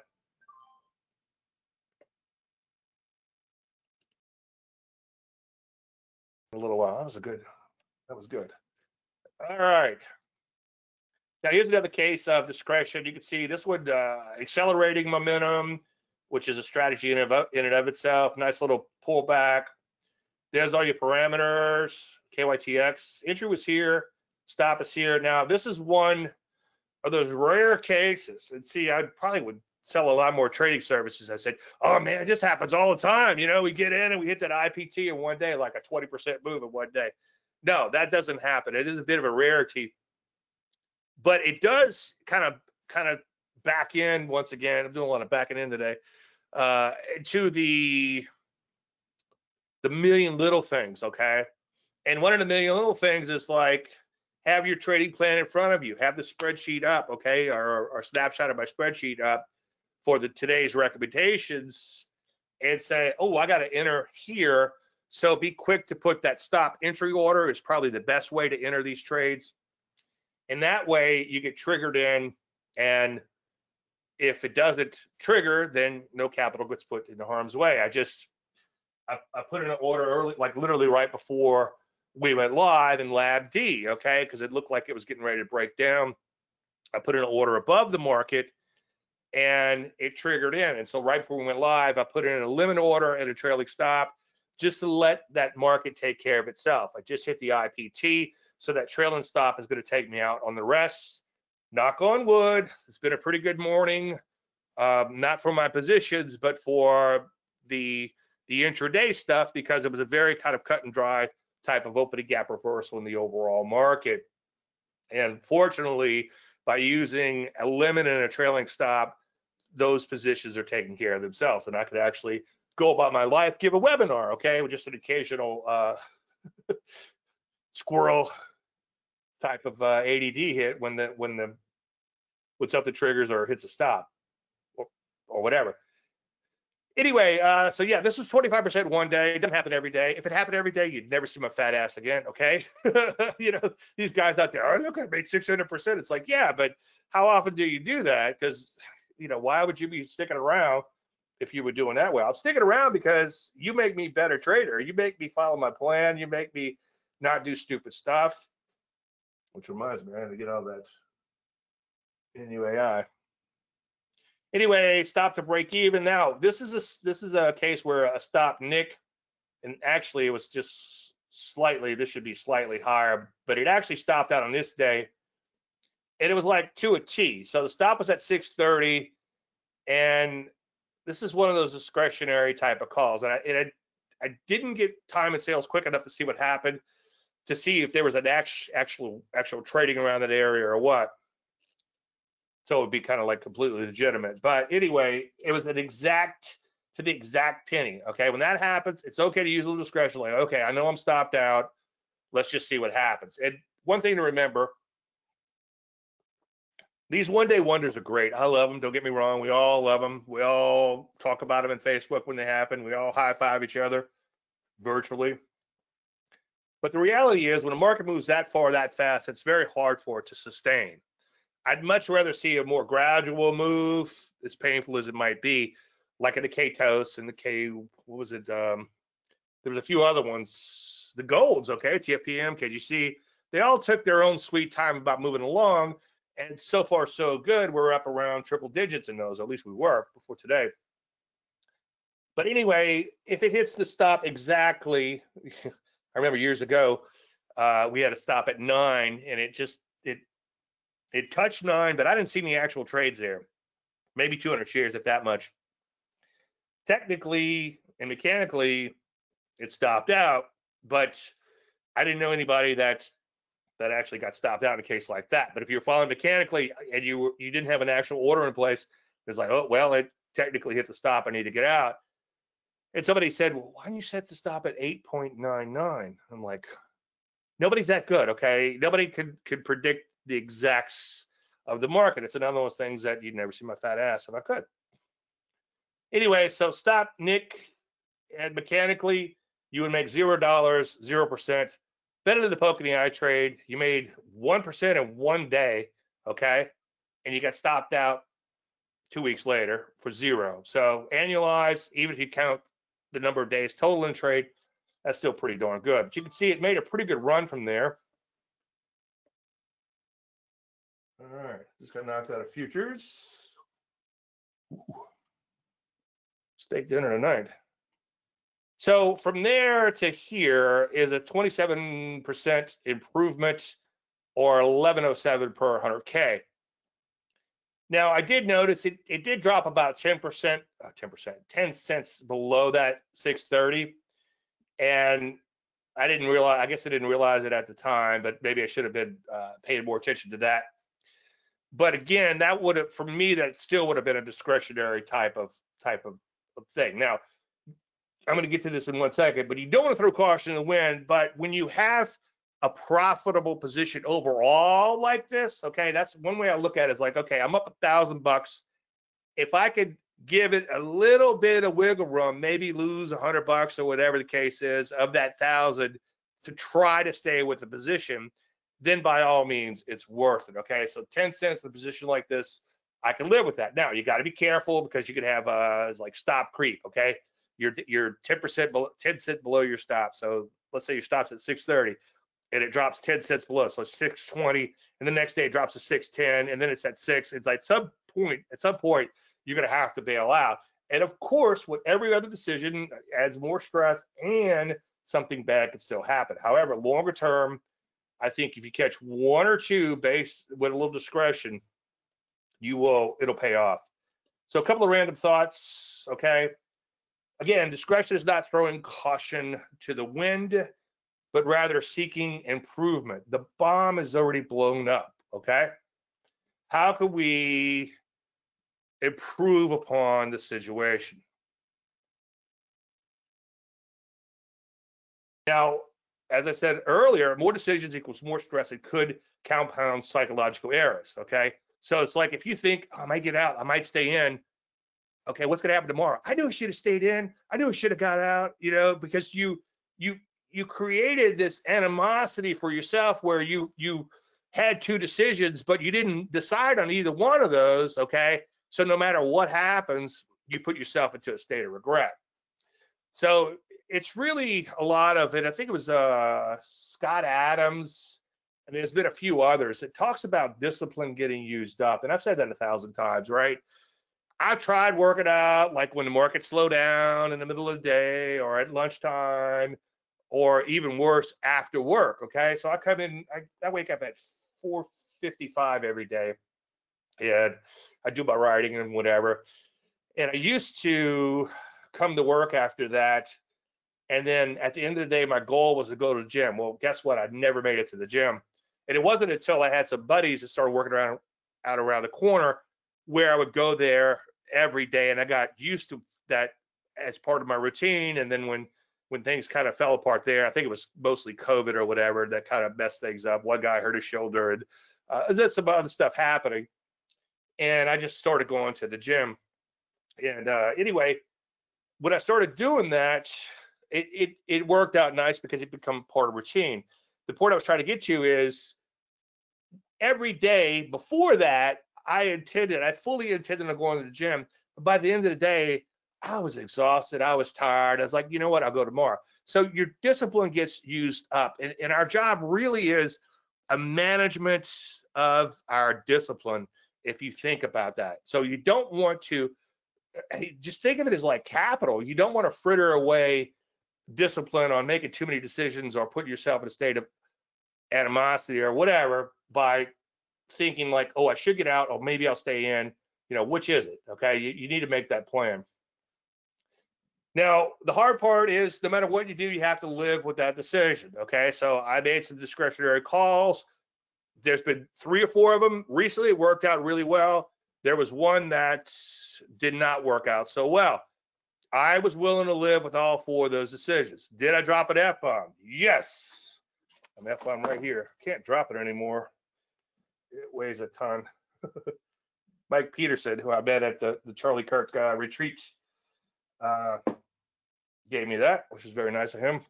In a little while. That was good. All right. Now here's another case of discretion. You can see this one accelerating momentum, which is a strategy in and of itself. Nice little pullback. There's all your parameters. KYTX. Entry was here. Stop is here. Now this is one of those rare cases. And see, I probably would sell a lot more trading services. I said, oh man, this happens all the time. You know, we get in and we hit that IPT in one day, like a 20% move in one day. No, that doesn't happen. It is a bit of a rarity. But it does kind of back in once again. I'm doing a lot of backing in today to the million little things, okay? And one of the million little things is like have your trading plan in front of you, have the spreadsheet up, okay, or snapshot of my spreadsheet up for today's recommendations, and say, oh, I got to enter here. So be quick to put that stop entry order is probably the best way to enter these trades. And that way you get triggered in, and if it doesn't trigger, then no capital gets put into harm's way. I put in an order early, like literally right before we went live in Lab D, okay, because it looked like it was getting ready to break down. I put in an order above the market, and it triggered in. And so right before we went live, I put in a limit order and a trailing stop just to let that market take care of itself. I just hit the IPT. So that trailing stop is going to take me out on the rest. Knock on wood. It's been a pretty good morning. Not for my positions, but for the intraday stuff, because it was a very kind of cut and dry type of opening gap reversal in the overall market. And fortunately, by using a limit and a trailing stop, those positions are taking care of themselves. And I could actually go about my life, give a webinar, okay, with just an occasional squirrel type of ADD hit when the what's up the triggers or hits a stop or whatever. Anyway, so yeah, this was 25% one day. It doesn't happen every day. If it happened every day, you'd never see my fat ass again, okay? You know, these guys out there, oh, look, I made 600%. It's like, yeah, but how often do you do that? Because, you know, why would you be sticking around if you were doing that well? I'm sticking around because you make me better trader. You make me follow my plan. You make me not do stupid stuff. Which reminds me, I had to get all that NUAI. Anyway, stop to break even. Now, this is a case where a stop nick, and actually it was just slightly, this should be slightly higher, but it actually stopped out on this day, and it was like to a T. So the stop was at 630, and this is one of those discretionary type of calls, and I didn't get time and sales quick enough to see what happened, to see if there was an actual trading around that area or what. So it would be kind of like completely legitimate. But anyway, it was an exact to the exact penny. Okay, when that happens, it's okay to use a little discretion. Like, okay, I know I'm stopped out. Let's just see what happens. And one thing to remember, these one-day wonders are great. I love them. Don't get me wrong. We all love them. We all talk about them in Facebook when they happen. We all high-five each other virtually. But the reality is, when a market moves that far, that fast, it's very hard for it to sustain. I'd much rather see a more gradual move, as painful as it might be, like in the KTOS and the what was it? There was a few other ones. The golds, okay, TFPM, KGC, they all took their own sweet time about moving along. And so far, so good. We're up around triple digits in those. At least we were before today. But anyway, if it hits the stop exactly, I remember years ago, we had a stop at 9, and it touched 9, but I didn't see any actual trades there. Maybe 200 shares, if that much. Technically and mechanically, it stopped out, but I didn't know anybody that actually got stopped out in a case like that. But if you're following mechanically and you didn't have an actual order in place, it's like, oh well, it technically hit the stop. I need to get out. And somebody said, well, why don't you set the stop at 8.99? I'm like, nobody's that good, okay? Nobody could predict the exacts of the market. It's another one of those things that you'd never see my fat ass if I could. Anyway, so stop, Nick, and mechanically, you would make $0, 0%. Better than the poke in the eye trade. You made 1% in one day, okay? And you got stopped out 2 weeks later for 0. So annualized, even if you count the number of days total in trade, that's still pretty darn good. But you can see it made a pretty good run from there. All right, just got knocked out of futures. Ooh. Steak dinner tonight. So from there to here is a 27% improvement, or 1107 per 100K. Now, I did notice it did drop about 10%, 10 cents below that 630. And I guess I didn't realize it at the time, but maybe I should have been paying more attention to that. But again, that would have, for me, that still would have been a discretionary type of thing. Now, I'm going to get to this in 1 second, but you don't want to throw caution in the wind. But when you have a profitable position overall like this, okay, that's one way I look at it. Is like, okay, I'm up $1,000. If I could give it a little bit of wiggle room, maybe lose $100 or whatever the case is of that 1,000 to try to stay with the position, then by all means, it's worth it. Okay, so 10 cents in a position like this, I can live with that. Now you got to be careful because you could have it's like stop creep. Okay, you're 10% below, 10 cents below your stop. So let's say your stop's at 630 and it drops 10 cents below, so 620, and the next day it drops to 610, and then it's at 6. It's like at some point you're going to have to bail out. And of course, with every other decision, adds more stress and something bad could still happen. However, longer term, I think if you catch one or two based with a little discretion, it'll pay off. So a couple of random thoughts, okay? Again, discretion is not throwing caution to the wind, but rather seeking improvement. The bomb is already blown up, okay? How can we improve upon the situation? Now, as I said earlier, more decisions equals more stress. It could compound psychological errors, okay? So it's like if you think, oh, I might get out, I might stay in, okay, what's gonna happen tomorrow? I knew I should have stayed in. I knew I should have got out, because you created this animosity for yourself where you had two decisions, but you didn't decide on either one of those, okay? So no matter what happens, you put yourself into a state of regret. So it's really a lot of it. I think it was Scott Adams, and there's been a few others. It talks about discipline getting used up, and I've said that 1,000 times, right? I tried working out like when the market slowed down in the middle of the day or at lunchtime, or even worse, after work. Okay, so I come in, I wake up at 4:55 every day, and I do my writing and whatever. And I used to come to work after that, and then at the end of the day, my goal was to go to the gym. Well, guess what? I never made it to the gym, and it wasn't until I had some buddies that started working out around the corner where I would go there every day, and I got used to that as part of my routine. And then when things kind of fell apart there, I think it was mostly COVID or whatever that kind of messed things up. One guy hurt his shoulder, and there's some other stuff happening. And I just started going to the gym. And anyway, when I started doing that, it worked out nice because it became part of routine. The point I was trying to get to is every day before that, I fully intended on going to the gym. But by the end of the day, I was exhausted. I was tired. I was like, you know what? I'll go tomorrow. So your discipline gets used up. And our job really is a management of our discipline, if you think about that. So you don't want to just think of it as like capital. You don't want to fritter away discipline on making too many decisions or putting yourself in a state of animosity or whatever by thinking like, oh, I should get out or maybe I'll stay in. Which is it? Okay. You need to make that plan. Now, the hard part is no matter what you do, you have to live with that decision. Okay. So I made some discretionary calls. There's been 3 or 4 of them recently. It worked out really well. There was one that did not work out so well. I was willing to live with all 4 of those decisions. Did I drop an F-bomb? Yes. An F-bomb right here. Can't drop it anymore. It weighs a ton. Mike Peterson, who I met at the Charlie Kirk retreat, gave me that, which is very nice of him.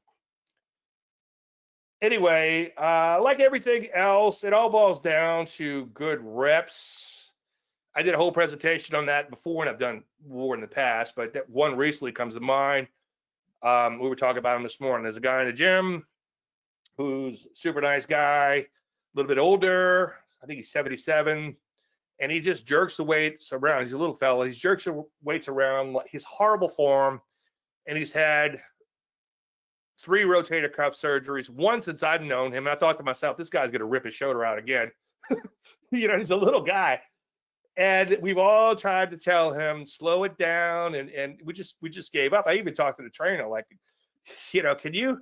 Anyway, like everything else, it all boils down to good reps. I did a whole presentation on that before, and I've done more in the past, but that one recently comes to mind. We were talking about him this morning. There's a guy in the gym who's a super nice guy, a little bit older. I think he's 77, and he just jerks the weights around. He's a little fella. He jerks the weights around. He's horrible form, and he's had 3 rotator cuff surgeries, one since I've known him. And I thought to myself, this guy's going to rip his shoulder out again. He's a little guy. And we've all tried to tell him, slow it down. And we just gave up. I even talked to the trainer, like, can you,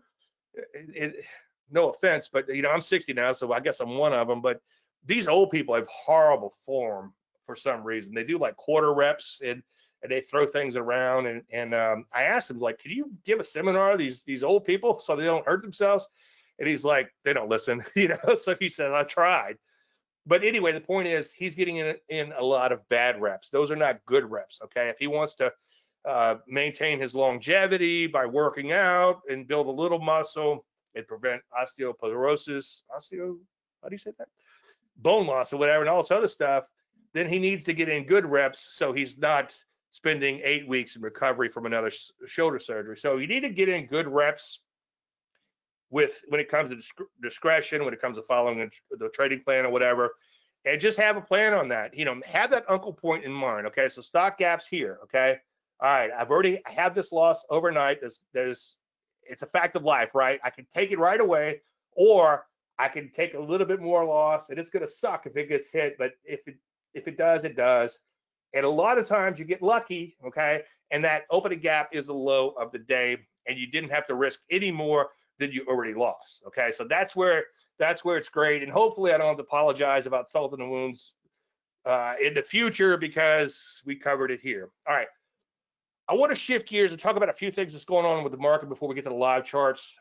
no offense, but, I'm 60 now, so I guess I'm one of them. But these old people have horrible form for some reason. They do like quarter reps and they throw things around. And I asked him, like, can you give a seminar to these old people so they don't hurt themselves? And he's like, they don't listen, So he said, I tried. But anyway, the point is he's getting in a lot of bad reps. Those are not good reps, okay? If he wants to maintain his longevity by working out and build a little muscle and prevent osteoporosis, how do you say that? Bone loss or whatever, and all this other stuff, then he needs to get in good reps so he's not spending 8 weeks in recovery from another shoulder surgery. So you need to get in good reps when it comes to discretion, when it comes to following the trading plan or whatever, and just have a plan on that. Have that uncle point in mind. Okay, so stock gaps here. Okay, all right, I have this loss overnight. It's a fact of life, right? I can take it right away, or I can take a little bit more loss, and it's going to suck if it gets hit, but if it does, it does. And a lot of times you get lucky, okay, and that opening gap is the low of the day, and you didn't have to risk any more than you already lost, okay? So that's where it's great, and hopefully I don't have to apologize about salt in the wounds in the future because we covered it here. All right, I want to shift gears and talk about a few things that's going on with the market before we get to the live charts.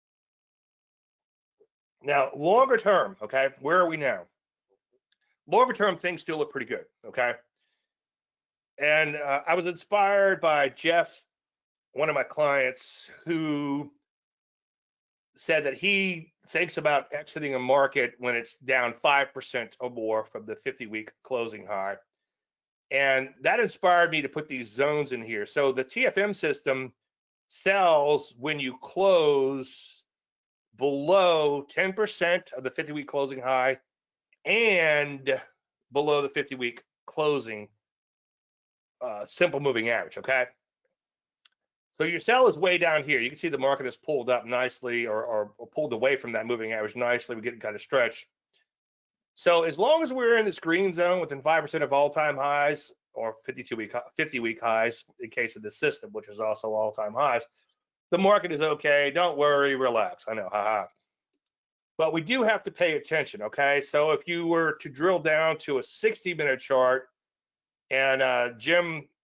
Now, longer term, okay, where are we now? Longer term, things still look pretty good, okay? And I was inspired by Jeff, one of my clients, who said that he thinks about exiting a market when it's down 5% or more from the 50-week closing high. And that inspired me to put these zones in here. So the TFM system sells when you close below 10% of the 50-week closing high and below the 50-week closing simple moving average, okay? So your sell is way down here. You can see the market has pulled up nicely or pulled away from that moving average nicely. We're getting kind of stretched. So as long as we're in this green zone within 5% of all-time highs or 50-week highs in case of the system, which is also all-time highs, the market is okay. Don't worry, relax. I know, haha. But we do have to pay attention, okay? So if you were to drill down to a 60-minute chart, and Jim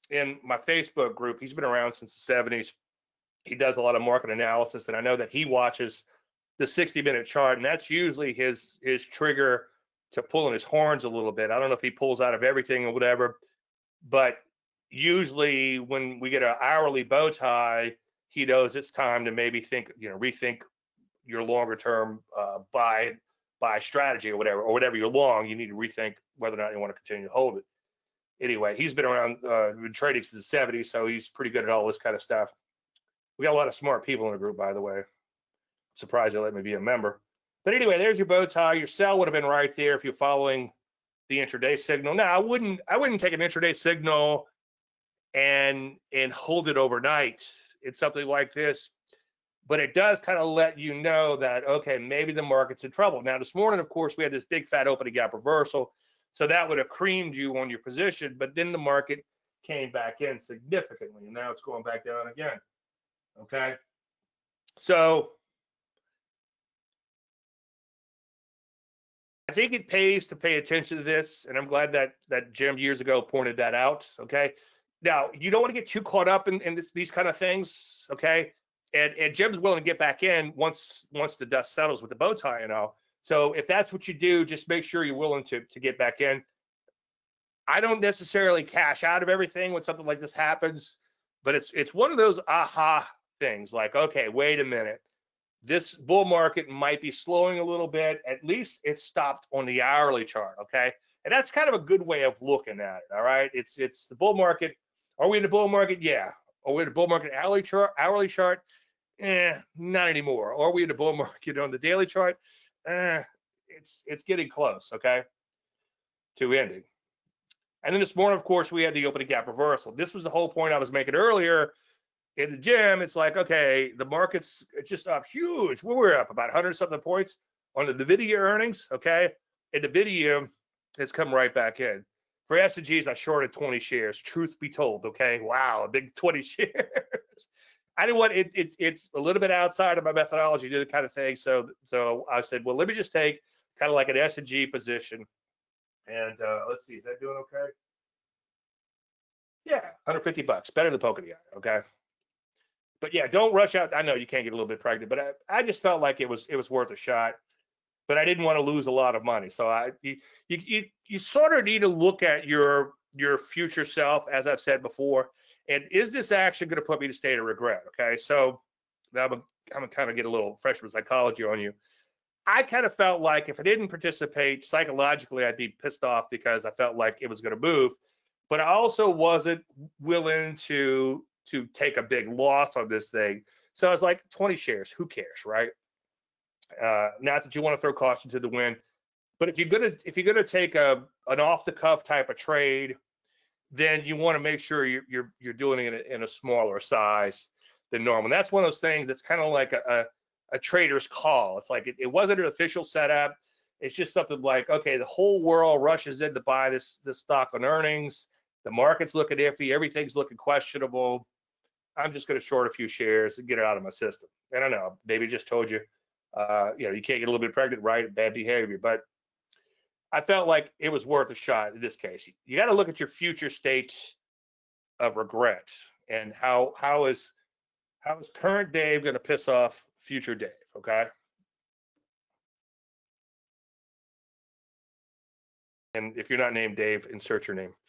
in my Facebook group. He's been around since the 70s. He does a lot of market analysis, and I know that he watches the 60-minute chart, and that's usually his trigger to pulling his horns a little bit. I don't know if he pulls out of everything or whatever, but usually when we get an hourly bow tie, he knows it's time to maybe rethink your longer term buy strategy or whatever you're long. You need to rethink whether or not you want to continue to hold it. Anyway, he's been around, been trading since the 70s, so he's pretty good at all this kind of stuff. We got a lot of smart people in the group, by the way. Surprised they let me be a member. But anyway, there's your bow tie. Your sell would have been right there if you're following the intraday signal. Now, I wouldn't take an intraday signal and hold it overnight in something like this, but it does kind of let you know that, okay, maybe the market's in trouble. Now, this morning, of course, we had this big fat opening gap reversal, so that would have creamed you on your position, but then the market came back in significantly, and now it's going back down again. Okay, so I think it pays to pay attention to this, and I'm glad that Jim years ago pointed that out. Okay, now you don't want to get too caught up in these kind of things. Okay, and Jim's willing to get back in once the dust settles with the bow tie and all. So if that's what you do, just make sure you're willing to get back in. I don't necessarily cash out of everything when something like this happens, but it's one of those aha things. Like, okay, wait a minute. This bull market might be slowing a little bit. At least it stopped on the hourly chart, okay? And that's kind of a good way of looking at it, all right? It's the bull market. Are we in the bull market? Yeah. Are we in the bull market hourly chart? Not anymore. Are we in the bull market on the daily chart? It's getting close, okay, to ending. And then this morning, of course, we had the opening gap reversal. This was the whole point I was making earlier in the gym. It's like, okay, the market's just up huge. We were up about 100 something points on the NVIDIA earnings, okay? And NVIDIA has come right back in. For S&Gs, I shorted 20 shares, truth be told, okay? Wow, a big 20 shares. I didn't want it's a little bit outside of my methodology to do the kind of thing. So I said, well, let me just take kind of like an S&G position. And let's see, is that doing okay? Yeah, 150 bucks, better than poking the eye, okay? But yeah, don't rush out. I know you can't get a little bit pregnant, but I just felt like it was worth a shot. But I didn't want to lose a lot of money, so you sort of need to look at your future self, as I've said before, and is this action going to put me to state of regret? Okay, so now I'm gonna kind of get a little freshman psychology on you. I kind of felt like if I didn't participate psychologically, I'd be pissed off because I felt like it was going to move, but I also wasn't willing to take a big loss on this thing. So I was like, 20 shares, who cares, right? Not that you want to throw caution to the wind, but if you're gonna take an off the cuff type of trade, then you want to make sure you're doing it in a smaller size than normal. And that's one of those things that's kind of like a trader's call. It's like it wasn't an official setup. It's just something like, okay, the whole world rushes in to buy this stock on earnings. The market's looking iffy. Everything's looking questionable. I'm just going to short a few shares and get it out of my system. I don't know. Maybe just told you, you can't get a little bit pregnant, right? Bad behavior. But I felt like it was worth a shot in this case. You got to look at your future states of regret and how is current Dave going to piss off future Dave? Okay. And if you're not named Dave, insert your name.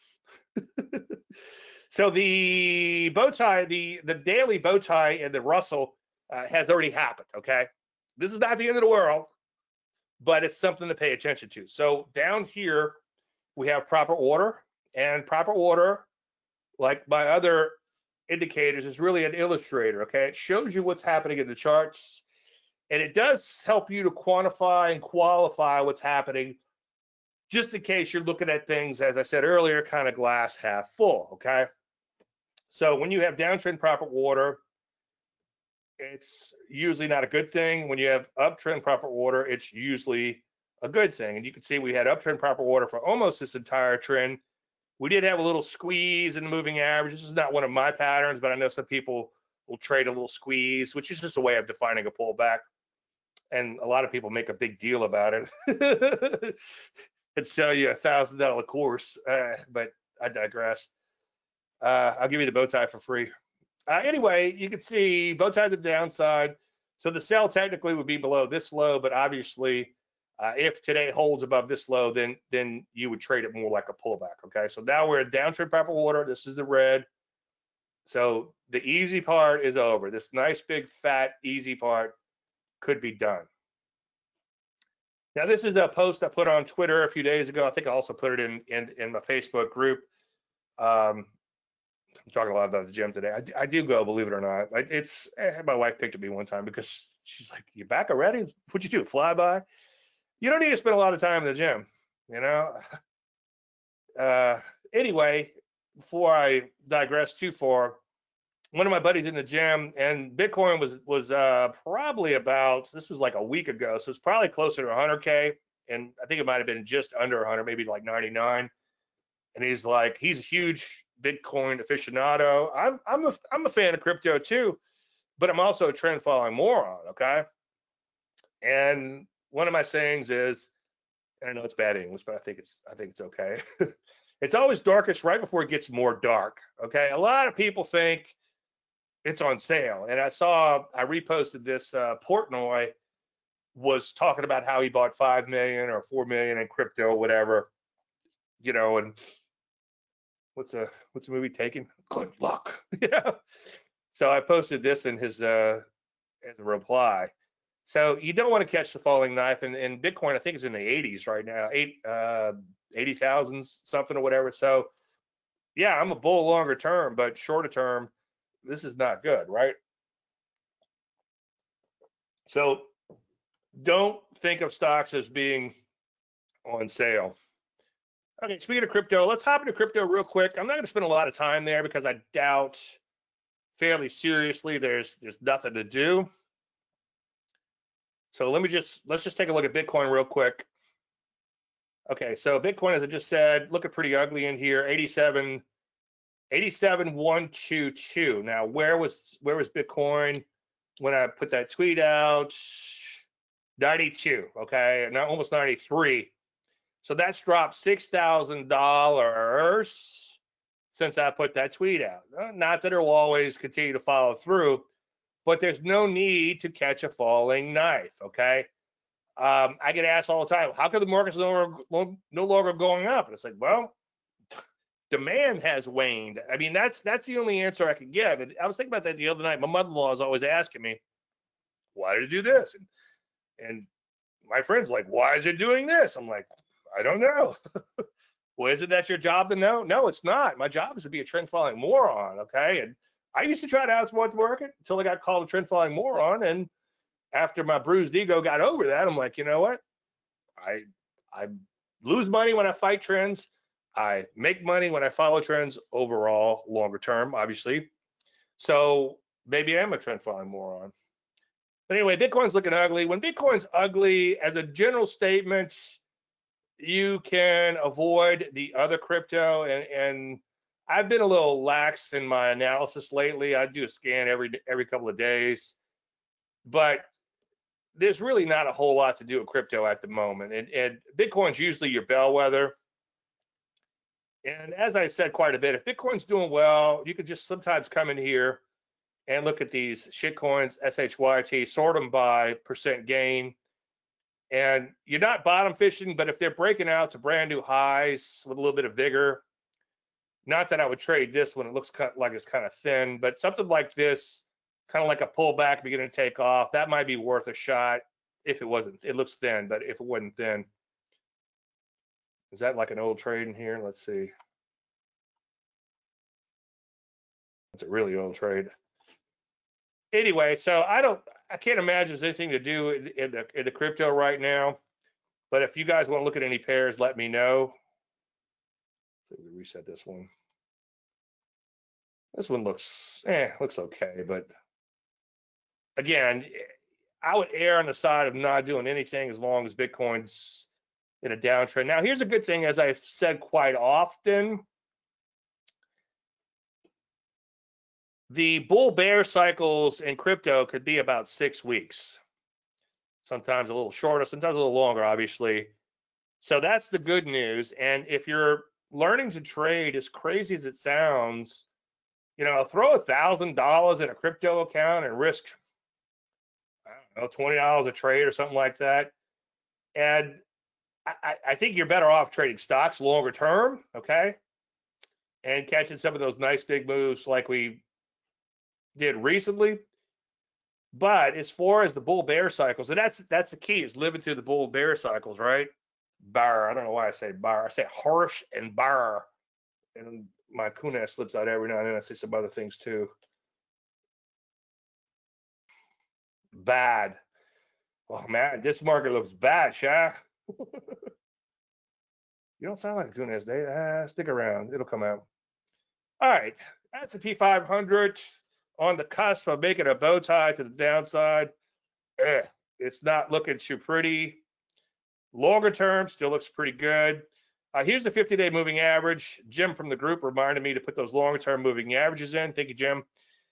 So the bow tie, the daily bow tie and the Russell has already happened. Okay, this is not the end of the world, but it's something to pay attention to. So down here we have proper order, and proper order, like my other indicators, is really an illustrator. Okay, it shows you what's happening in the charts, and it does help you to quantify and qualify what's happening, just in case you're looking at things, as I said earlier, kind of glass half full. Okay. So when you have downtrend proper order, it's usually not a good thing. When you have uptrend proper order, it's usually a good thing. And you can see we had uptrend proper order for almost this entire trend. We did have a little squeeze in the moving average. This is not one of my patterns, but I know some people will trade a little squeeze, which is just a way of defining a pullback. And a lot of people make a big deal about it and sell you $1,000 course, but I digress. I'll give you the bow tie for free. Anyway, you can see bow tie to the downside. So the sell technically would be below this low, but obviously, if today holds above this low, then you would trade it more like a pullback. Okay, so now we're at downtrend purple water. This is the red. So the easy part is over. This nice big fat easy part could be done. Now this is a post I put on Twitter a few days ago. I think I also put it in my Facebook group. I'm talking a lot about the gym today. I do go, believe it or not. My wife picked at me one time because she's like, "You back already? What'd you do? Fly by?" You don't need to spend a lot of time in the gym, you know. Uh, anyway, before I digress too far, one of my buddies in the gym, and Bitcoin was probably about, this was like a week ago, so it's probably closer to 100K, and I think it might have been just under 100, maybe like 99. And he's like, he's a huge Bitcoin aficionado. I'm a fan of crypto too, but I'm also a trend following moron. Okay. And one of my sayings is, and I know it's bad English, but I think it's okay. It's always darkest right before it gets more dark. Okay. A lot of people think it's on sale. And I reposted this, Portnoy was talking about how he bought 5 million or 4 million in crypto or whatever, and what's a movie Taken? Good luck. Yeah. So I posted this in his as a reply. So you don't want to catch the falling knife, and Bitcoin I think is in the 80s right now, 80,000 something or whatever. So yeah, I'm a bull longer term, but shorter term, this is not good, right? So don't think of stocks as being on sale. Okay, speaking of crypto, let's hop into crypto real quick. I'm not going to spend a lot of time there because I doubt fairly seriously there's nothing to do. So let's just take a look at Bitcoin real quick. Okay, so Bitcoin, as I just said, looking pretty ugly in here, 87,122. Now, where was Bitcoin when I put that tweet out? 92, okay, now almost 93. So that's dropped $6,000 since I put that tweet out. Not that it will always continue to follow through, but there's no need to catch a falling knife, okay? I get asked all the time, how come the market's no longer going up? And it's like, well, demand has waned. I mean, that's the only answer I can give. And I was thinking about that the other night. My mother-in-law is always asking me, why did it do this? And my friend's like, why is it doing this? I'm like, I don't know. Well, isn't that your job to know? No, it's not. My job is to be a trend following moron, okay? And I used to try to outsmart the market until I got called a trend following moron. And after my bruised ego got over that, I'm like, you know what? I lose money when I fight trends. I make money when I follow trends overall, longer term, obviously. So maybe I am a trend following moron. But anyway, Bitcoin's looking ugly. When Bitcoin's ugly, as a general statement, you can avoid the other crypto. And I've been a little lax in my analysis lately. I do a scan every couple of days, but there's really not a whole lot to do with crypto at the moment. And Bitcoin's usually your bellwether. And as I've said quite a bit, if Bitcoin's doing well, you could just sometimes come in here and look at these shitcoins, SHYT, sort them by percent gain. And you're not bottom fishing, but if they're breaking out to brand new highs with a little bit of vigor, not that I would trade this when it looks like it's kind of thin, but something like this, kind of like a pullback beginning to take off, that might be worth a shot if it wasn't. It looks thin, but if it wasn't thin. Is that like an old trade in here? Let's see. It's a really old trade. Anyway, so I can't imagine there's anything to do in the crypto right now. But if you guys want to look at any pairs, let me know. So we reset this one. This one looks okay, but again, I would err on the side of not doing anything as long as Bitcoin's in a downtrend. Now, here's a good thing, as I've said quite often, the bull bear cycles in crypto could be about 6 weeks. Sometimes a little shorter, sometimes a little longer, obviously. So that's the good news. And if you're learning to trade, as crazy as it sounds, throw $1,000 in a crypto account and risk, I don't know, $20 a trade or something like that. And I think you're better off trading stocks longer term, okay, and catching some of those nice big moves like we did recently. But as far as the bull bear cycles, and that's the key, is living through the bull bear cycles, right? Bar. I don't know why I say bar. I say harsh and bar, and my kuna slips out every now and then. I say some other things too. Bad. Oh man, this market looks bad, Sha. You don't sound like Kunes, Dave. Stick around. It'll come out. All right. S&P 500 on the cusp of making a bow tie to the downside. It's not looking too pretty. Longer term still looks pretty good. Here's the 50-day moving average. Jim from the group reminded me to put those longer-term moving averages in. Thank you, Jim.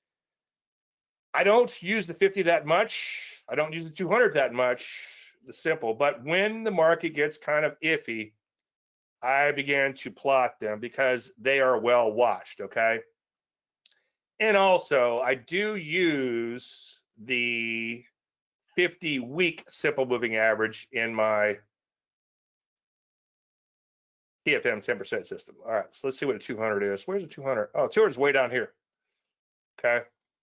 I don't use the 50 that much. I don't use the 200 that much. The simple. But when the market gets kind of iffy, I began to plot them because they are well watched, okay? And also, I do use the 50-week simple moving average in my TFM 10% system. All right, so let's see what a 200 is. Where's the 200? Oh, 200 is way down here, okay?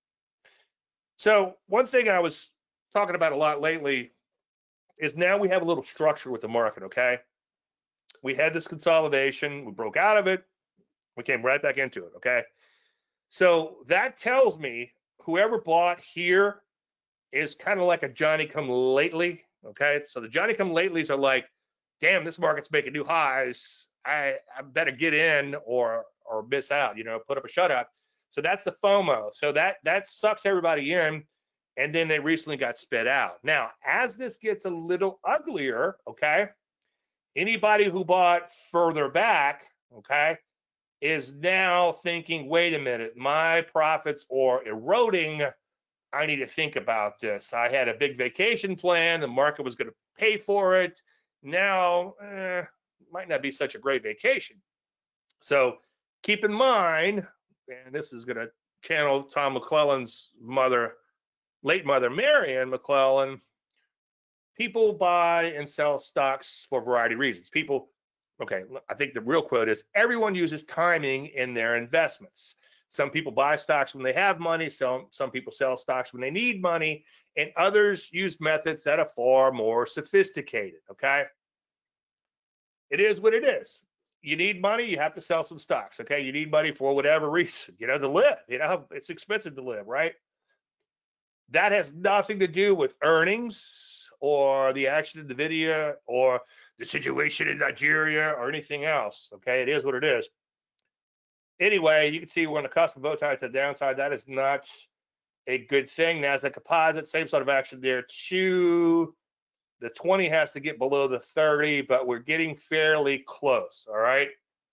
So one thing I was talking about a lot lately is now we have a little structure with the market, okay? We had this consolidation, we broke out of it, we came right back into it, okay? So that tells me whoever bought here is kind of like a Johnny come lately, okay? So the Johnny come latelys are like, damn, this market's making new highs. I better get in or miss out, put up a shutout. So that's the FOMO. So that sucks everybody in, and then they recently got spit out. Now, as this gets a little uglier, okay, anybody who bought further back, okay, is now thinking, wait a minute, my profits are eroding. I need to think about this. I had a big vacation plan. The market was going to pay for it. Now, might not be such a great vacation. So keep in mind, and this is going to channel Tom McClellan's mother, late mother, Marianne McClellan. People buy and sell stocks for a variety of reasons. Okay, I think the real quote is everyone uses timing in their investments. Some people buy stocks when they have money, some people sell stocks when they need money, and others use methods that are far more sophisticated, okay? It is what it is. You need money, you have to sell some stocks, okay? You need money for whatever reason, to live. It's expensive to live, right? That has nothing to do with earnings or the action in NVIDIA or the situation in Nigeria or anything else, okay? It is what it is. Anyway, you can see we're on the cusp of both sides to the downside. That is not a good thing. Nasdaq Composite, same sort of action there too. The 20 has to get below the 30, but we're getting fairly close, all right?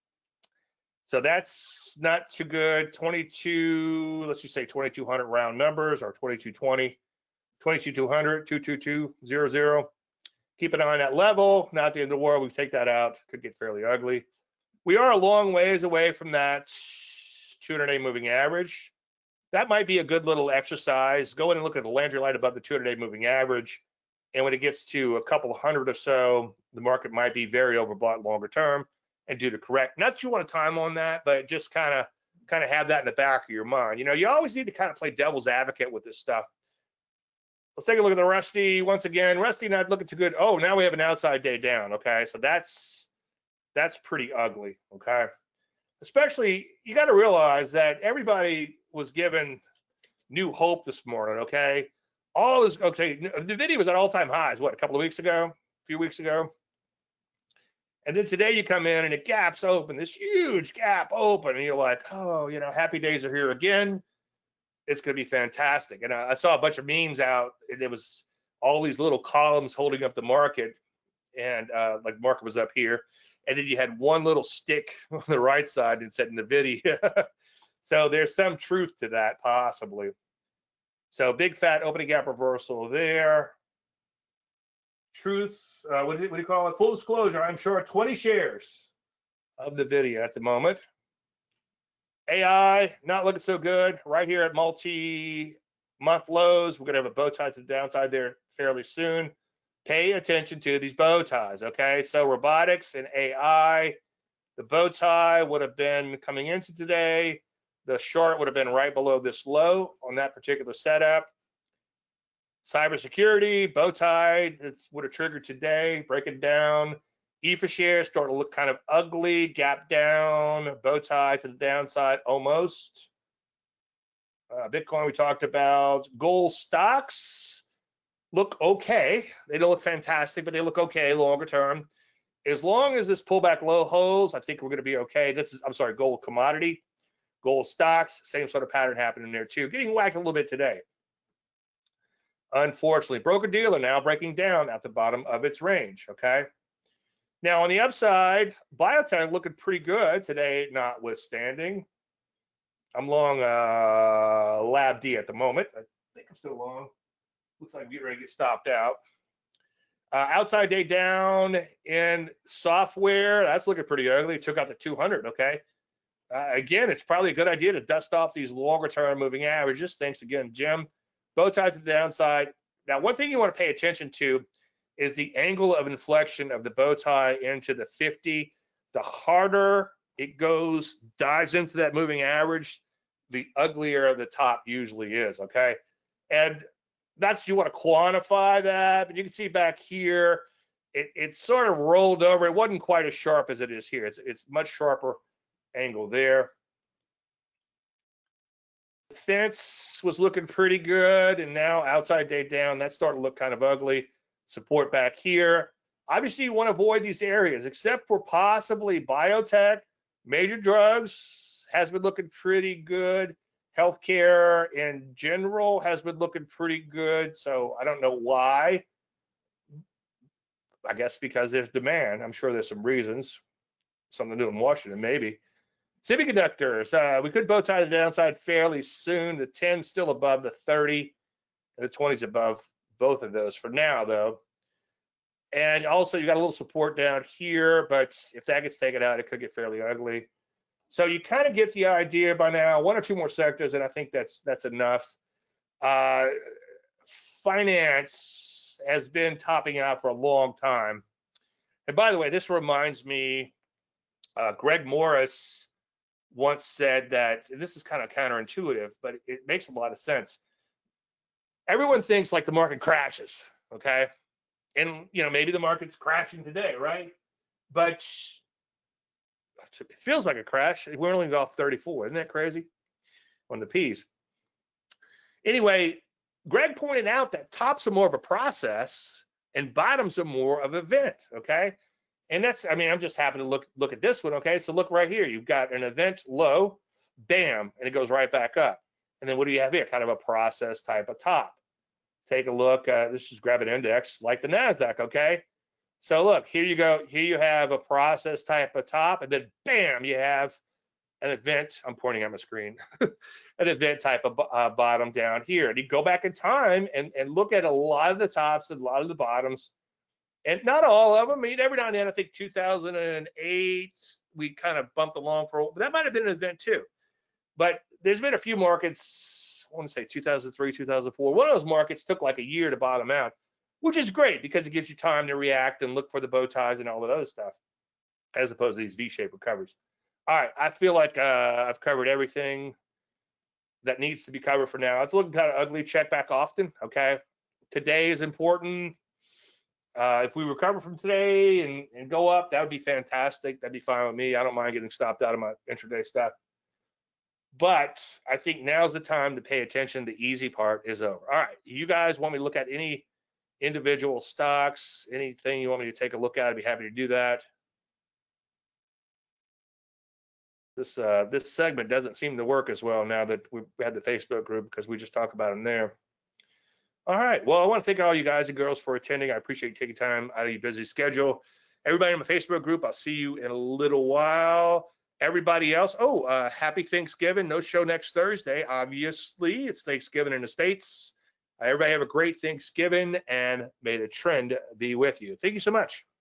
So that's not too good. 22, let's just say 2200 round numbers, or 2220, 2200, 22200. Keep an eye on that level. Not at the end of the world. We take that out. Could get fairly ugly. We are a long ways away from that 200-day moving average. That might be a good little exercise. Go in and look at the Landry line above the 200-day moving average. And when it gets to a couple hundred or so, the market might be very overbought longer term and due to correct. Not that you want to time on that, but just kind of have that in the back of your mind. You always need to kind of play devil's advocate with this stuff. Let's take a look at the Rusty once again. Rusty not looking too good. Oh, now we have an outside day down. Okay, so that's pretty ugly. Okay, especially you got to realize that everybody was given new hope this morning. Okay, all is okay. NVIDIA was at all-time highs. What, a couple of weeks ago, a few weeks ago, and then today you come in and it gaps open, this huge gap open, and you're like, oh, happy days are here again. It's going to be fantastic. And I saw a bunch of memes out, and it was all these little columns holding up the market, and like market was up here, and then you had one little stick on the right side and said NVIDIA. So there's some truth to that possibly. So big fat opening gap reversal there. Truth, what do you call it? Full disclosure, I'm short 20 shares of NVIDIA at the moment. AI not looking so good right here at multi-month lows. We're going to have a bow tie to the downside there fairly soon. Pay attention to these bow ties, okay? So robotics and AI, the bow tie would have been coming into today. The short would have been right below this low on that particular setup. Cybersecurity, bow tie, this would have triggered today, break it down. EFA shares start to look kind of ugly, gap down, bow tie to the downside almost. Bitcoin we talked about. Gold stocks look okay. They don't look fantastic, but they look okay longer term. As long as this pullback low holds, I think we're going to be okay. I'm sorry, gold commodity. Gold stocks, same sort of pattern happening there too. Getting whacked a little bit today. Unfortunately, broker dealer now breaking down at the bottom of its range, okay? Now on the upside, biotech looking pretty good today, notwithstanding. I'm long Lab D at the moment. I think I'm still long. Looks like I'm getting ready to get stopped out. Outside day down in software, that's looking pretty ugly. Took out the 200, okay? Again, it's probably a good idea to dust off these longer term moving averages. Thanks again, Jim. Bow tie to the downside. Now, one thing you want to pay attention to is the angle of inflection of the bow tie into the 50. The harder it goes, dives into that moving average, the uglier the top usually is, okay? And that's, you want to quantify that, but you can see back here, it sort of rolled over. It wasn't quite as sharp as it is here. It's much sharper angle there. Fence was looking pretty good, and now outside day down, that's starting to look kind of ugly. Support back here. Obviously, you want to avoid these areas, except for possibly biotech. Major drugs has been looking pretty good. Healthcare in general has been looking pretty good. So I don't know why. I guess because there's demand. I'm sure there's some reasons. Something to do in Washington, maybe. Semiconductors, we could bow tie the downside fairly soon. The 10 still above the 30, and the 20 is above both of those for now, though. And also, you got a little support down here, but if that gets taken out, it could get fairly ugly. So you kind of get the idea by now. One or two more sectors, and I think that's enough. Finance has been topping out for a long time. And by the way, this reminds me, Greg Morris once said that, and this is kind of counterintuitive, but it makes a lot of sense. Everyone thinks like the market crashes, okay? And maybe the market's crashing today, right? But it feels like a crash. We're only off 34. Isn't that crazy? On the P's. Anyway, Greg pointed out that tops are more of a process and bottoms are more of an event, okay? And that's, I'm just happy to look at this one, okay? So look right here. You've got an event low, bam, and it goes right back up. And then what do you have here? Kind of a process type of top. Take a look. Let's just grab an index like the NASDAQ, okay? So look, here you go. Here you have a process type of top, and then bam, you have an event. I'm pointing at my screen. An event type of bottom down here. And you go back in time and look at a lot of the tops and a lot of the bottoms. And not all of them. Every now and then, I think 2008, we kind of bumped along for, but that might have been an event too. But there's been a few markets, I want to say 2003, 2004. One of those markets took like a year to bottom out, which is great because it gives you time to react and look for the bow ties and all that other stuff, as opposed to these V-shaped recoveries. All right, I feel like I've covered everything that needs to be covered for now. It's looking kind of ugly. Check back often, okay? Today is important. If we recover from today and go up, that would be fantastic. That'd be fine with me. I don't mind getting stopped out of my intraday stuff. But I think now's the time to pay attention. The easy part is over. All right, you guys want me to look at any individual stocks, anything you want me to take a look at? I'd be happy to do that. This segment doesn't seem to work as well now that we had the Facebook group because we just talk about them there. All right. Well, I want to thank all you guys and girls for attending. I appreciate you taking time out of your busy schedule. Everybody in my Facebook group, I'll see you in a little while. Everybody else, happy Thanksgiving. No show next Thursday. Obviously, it's Thanksgiving in the States. Everybody have a great Thanksgiving, and may the trend be with you. Thank you so much.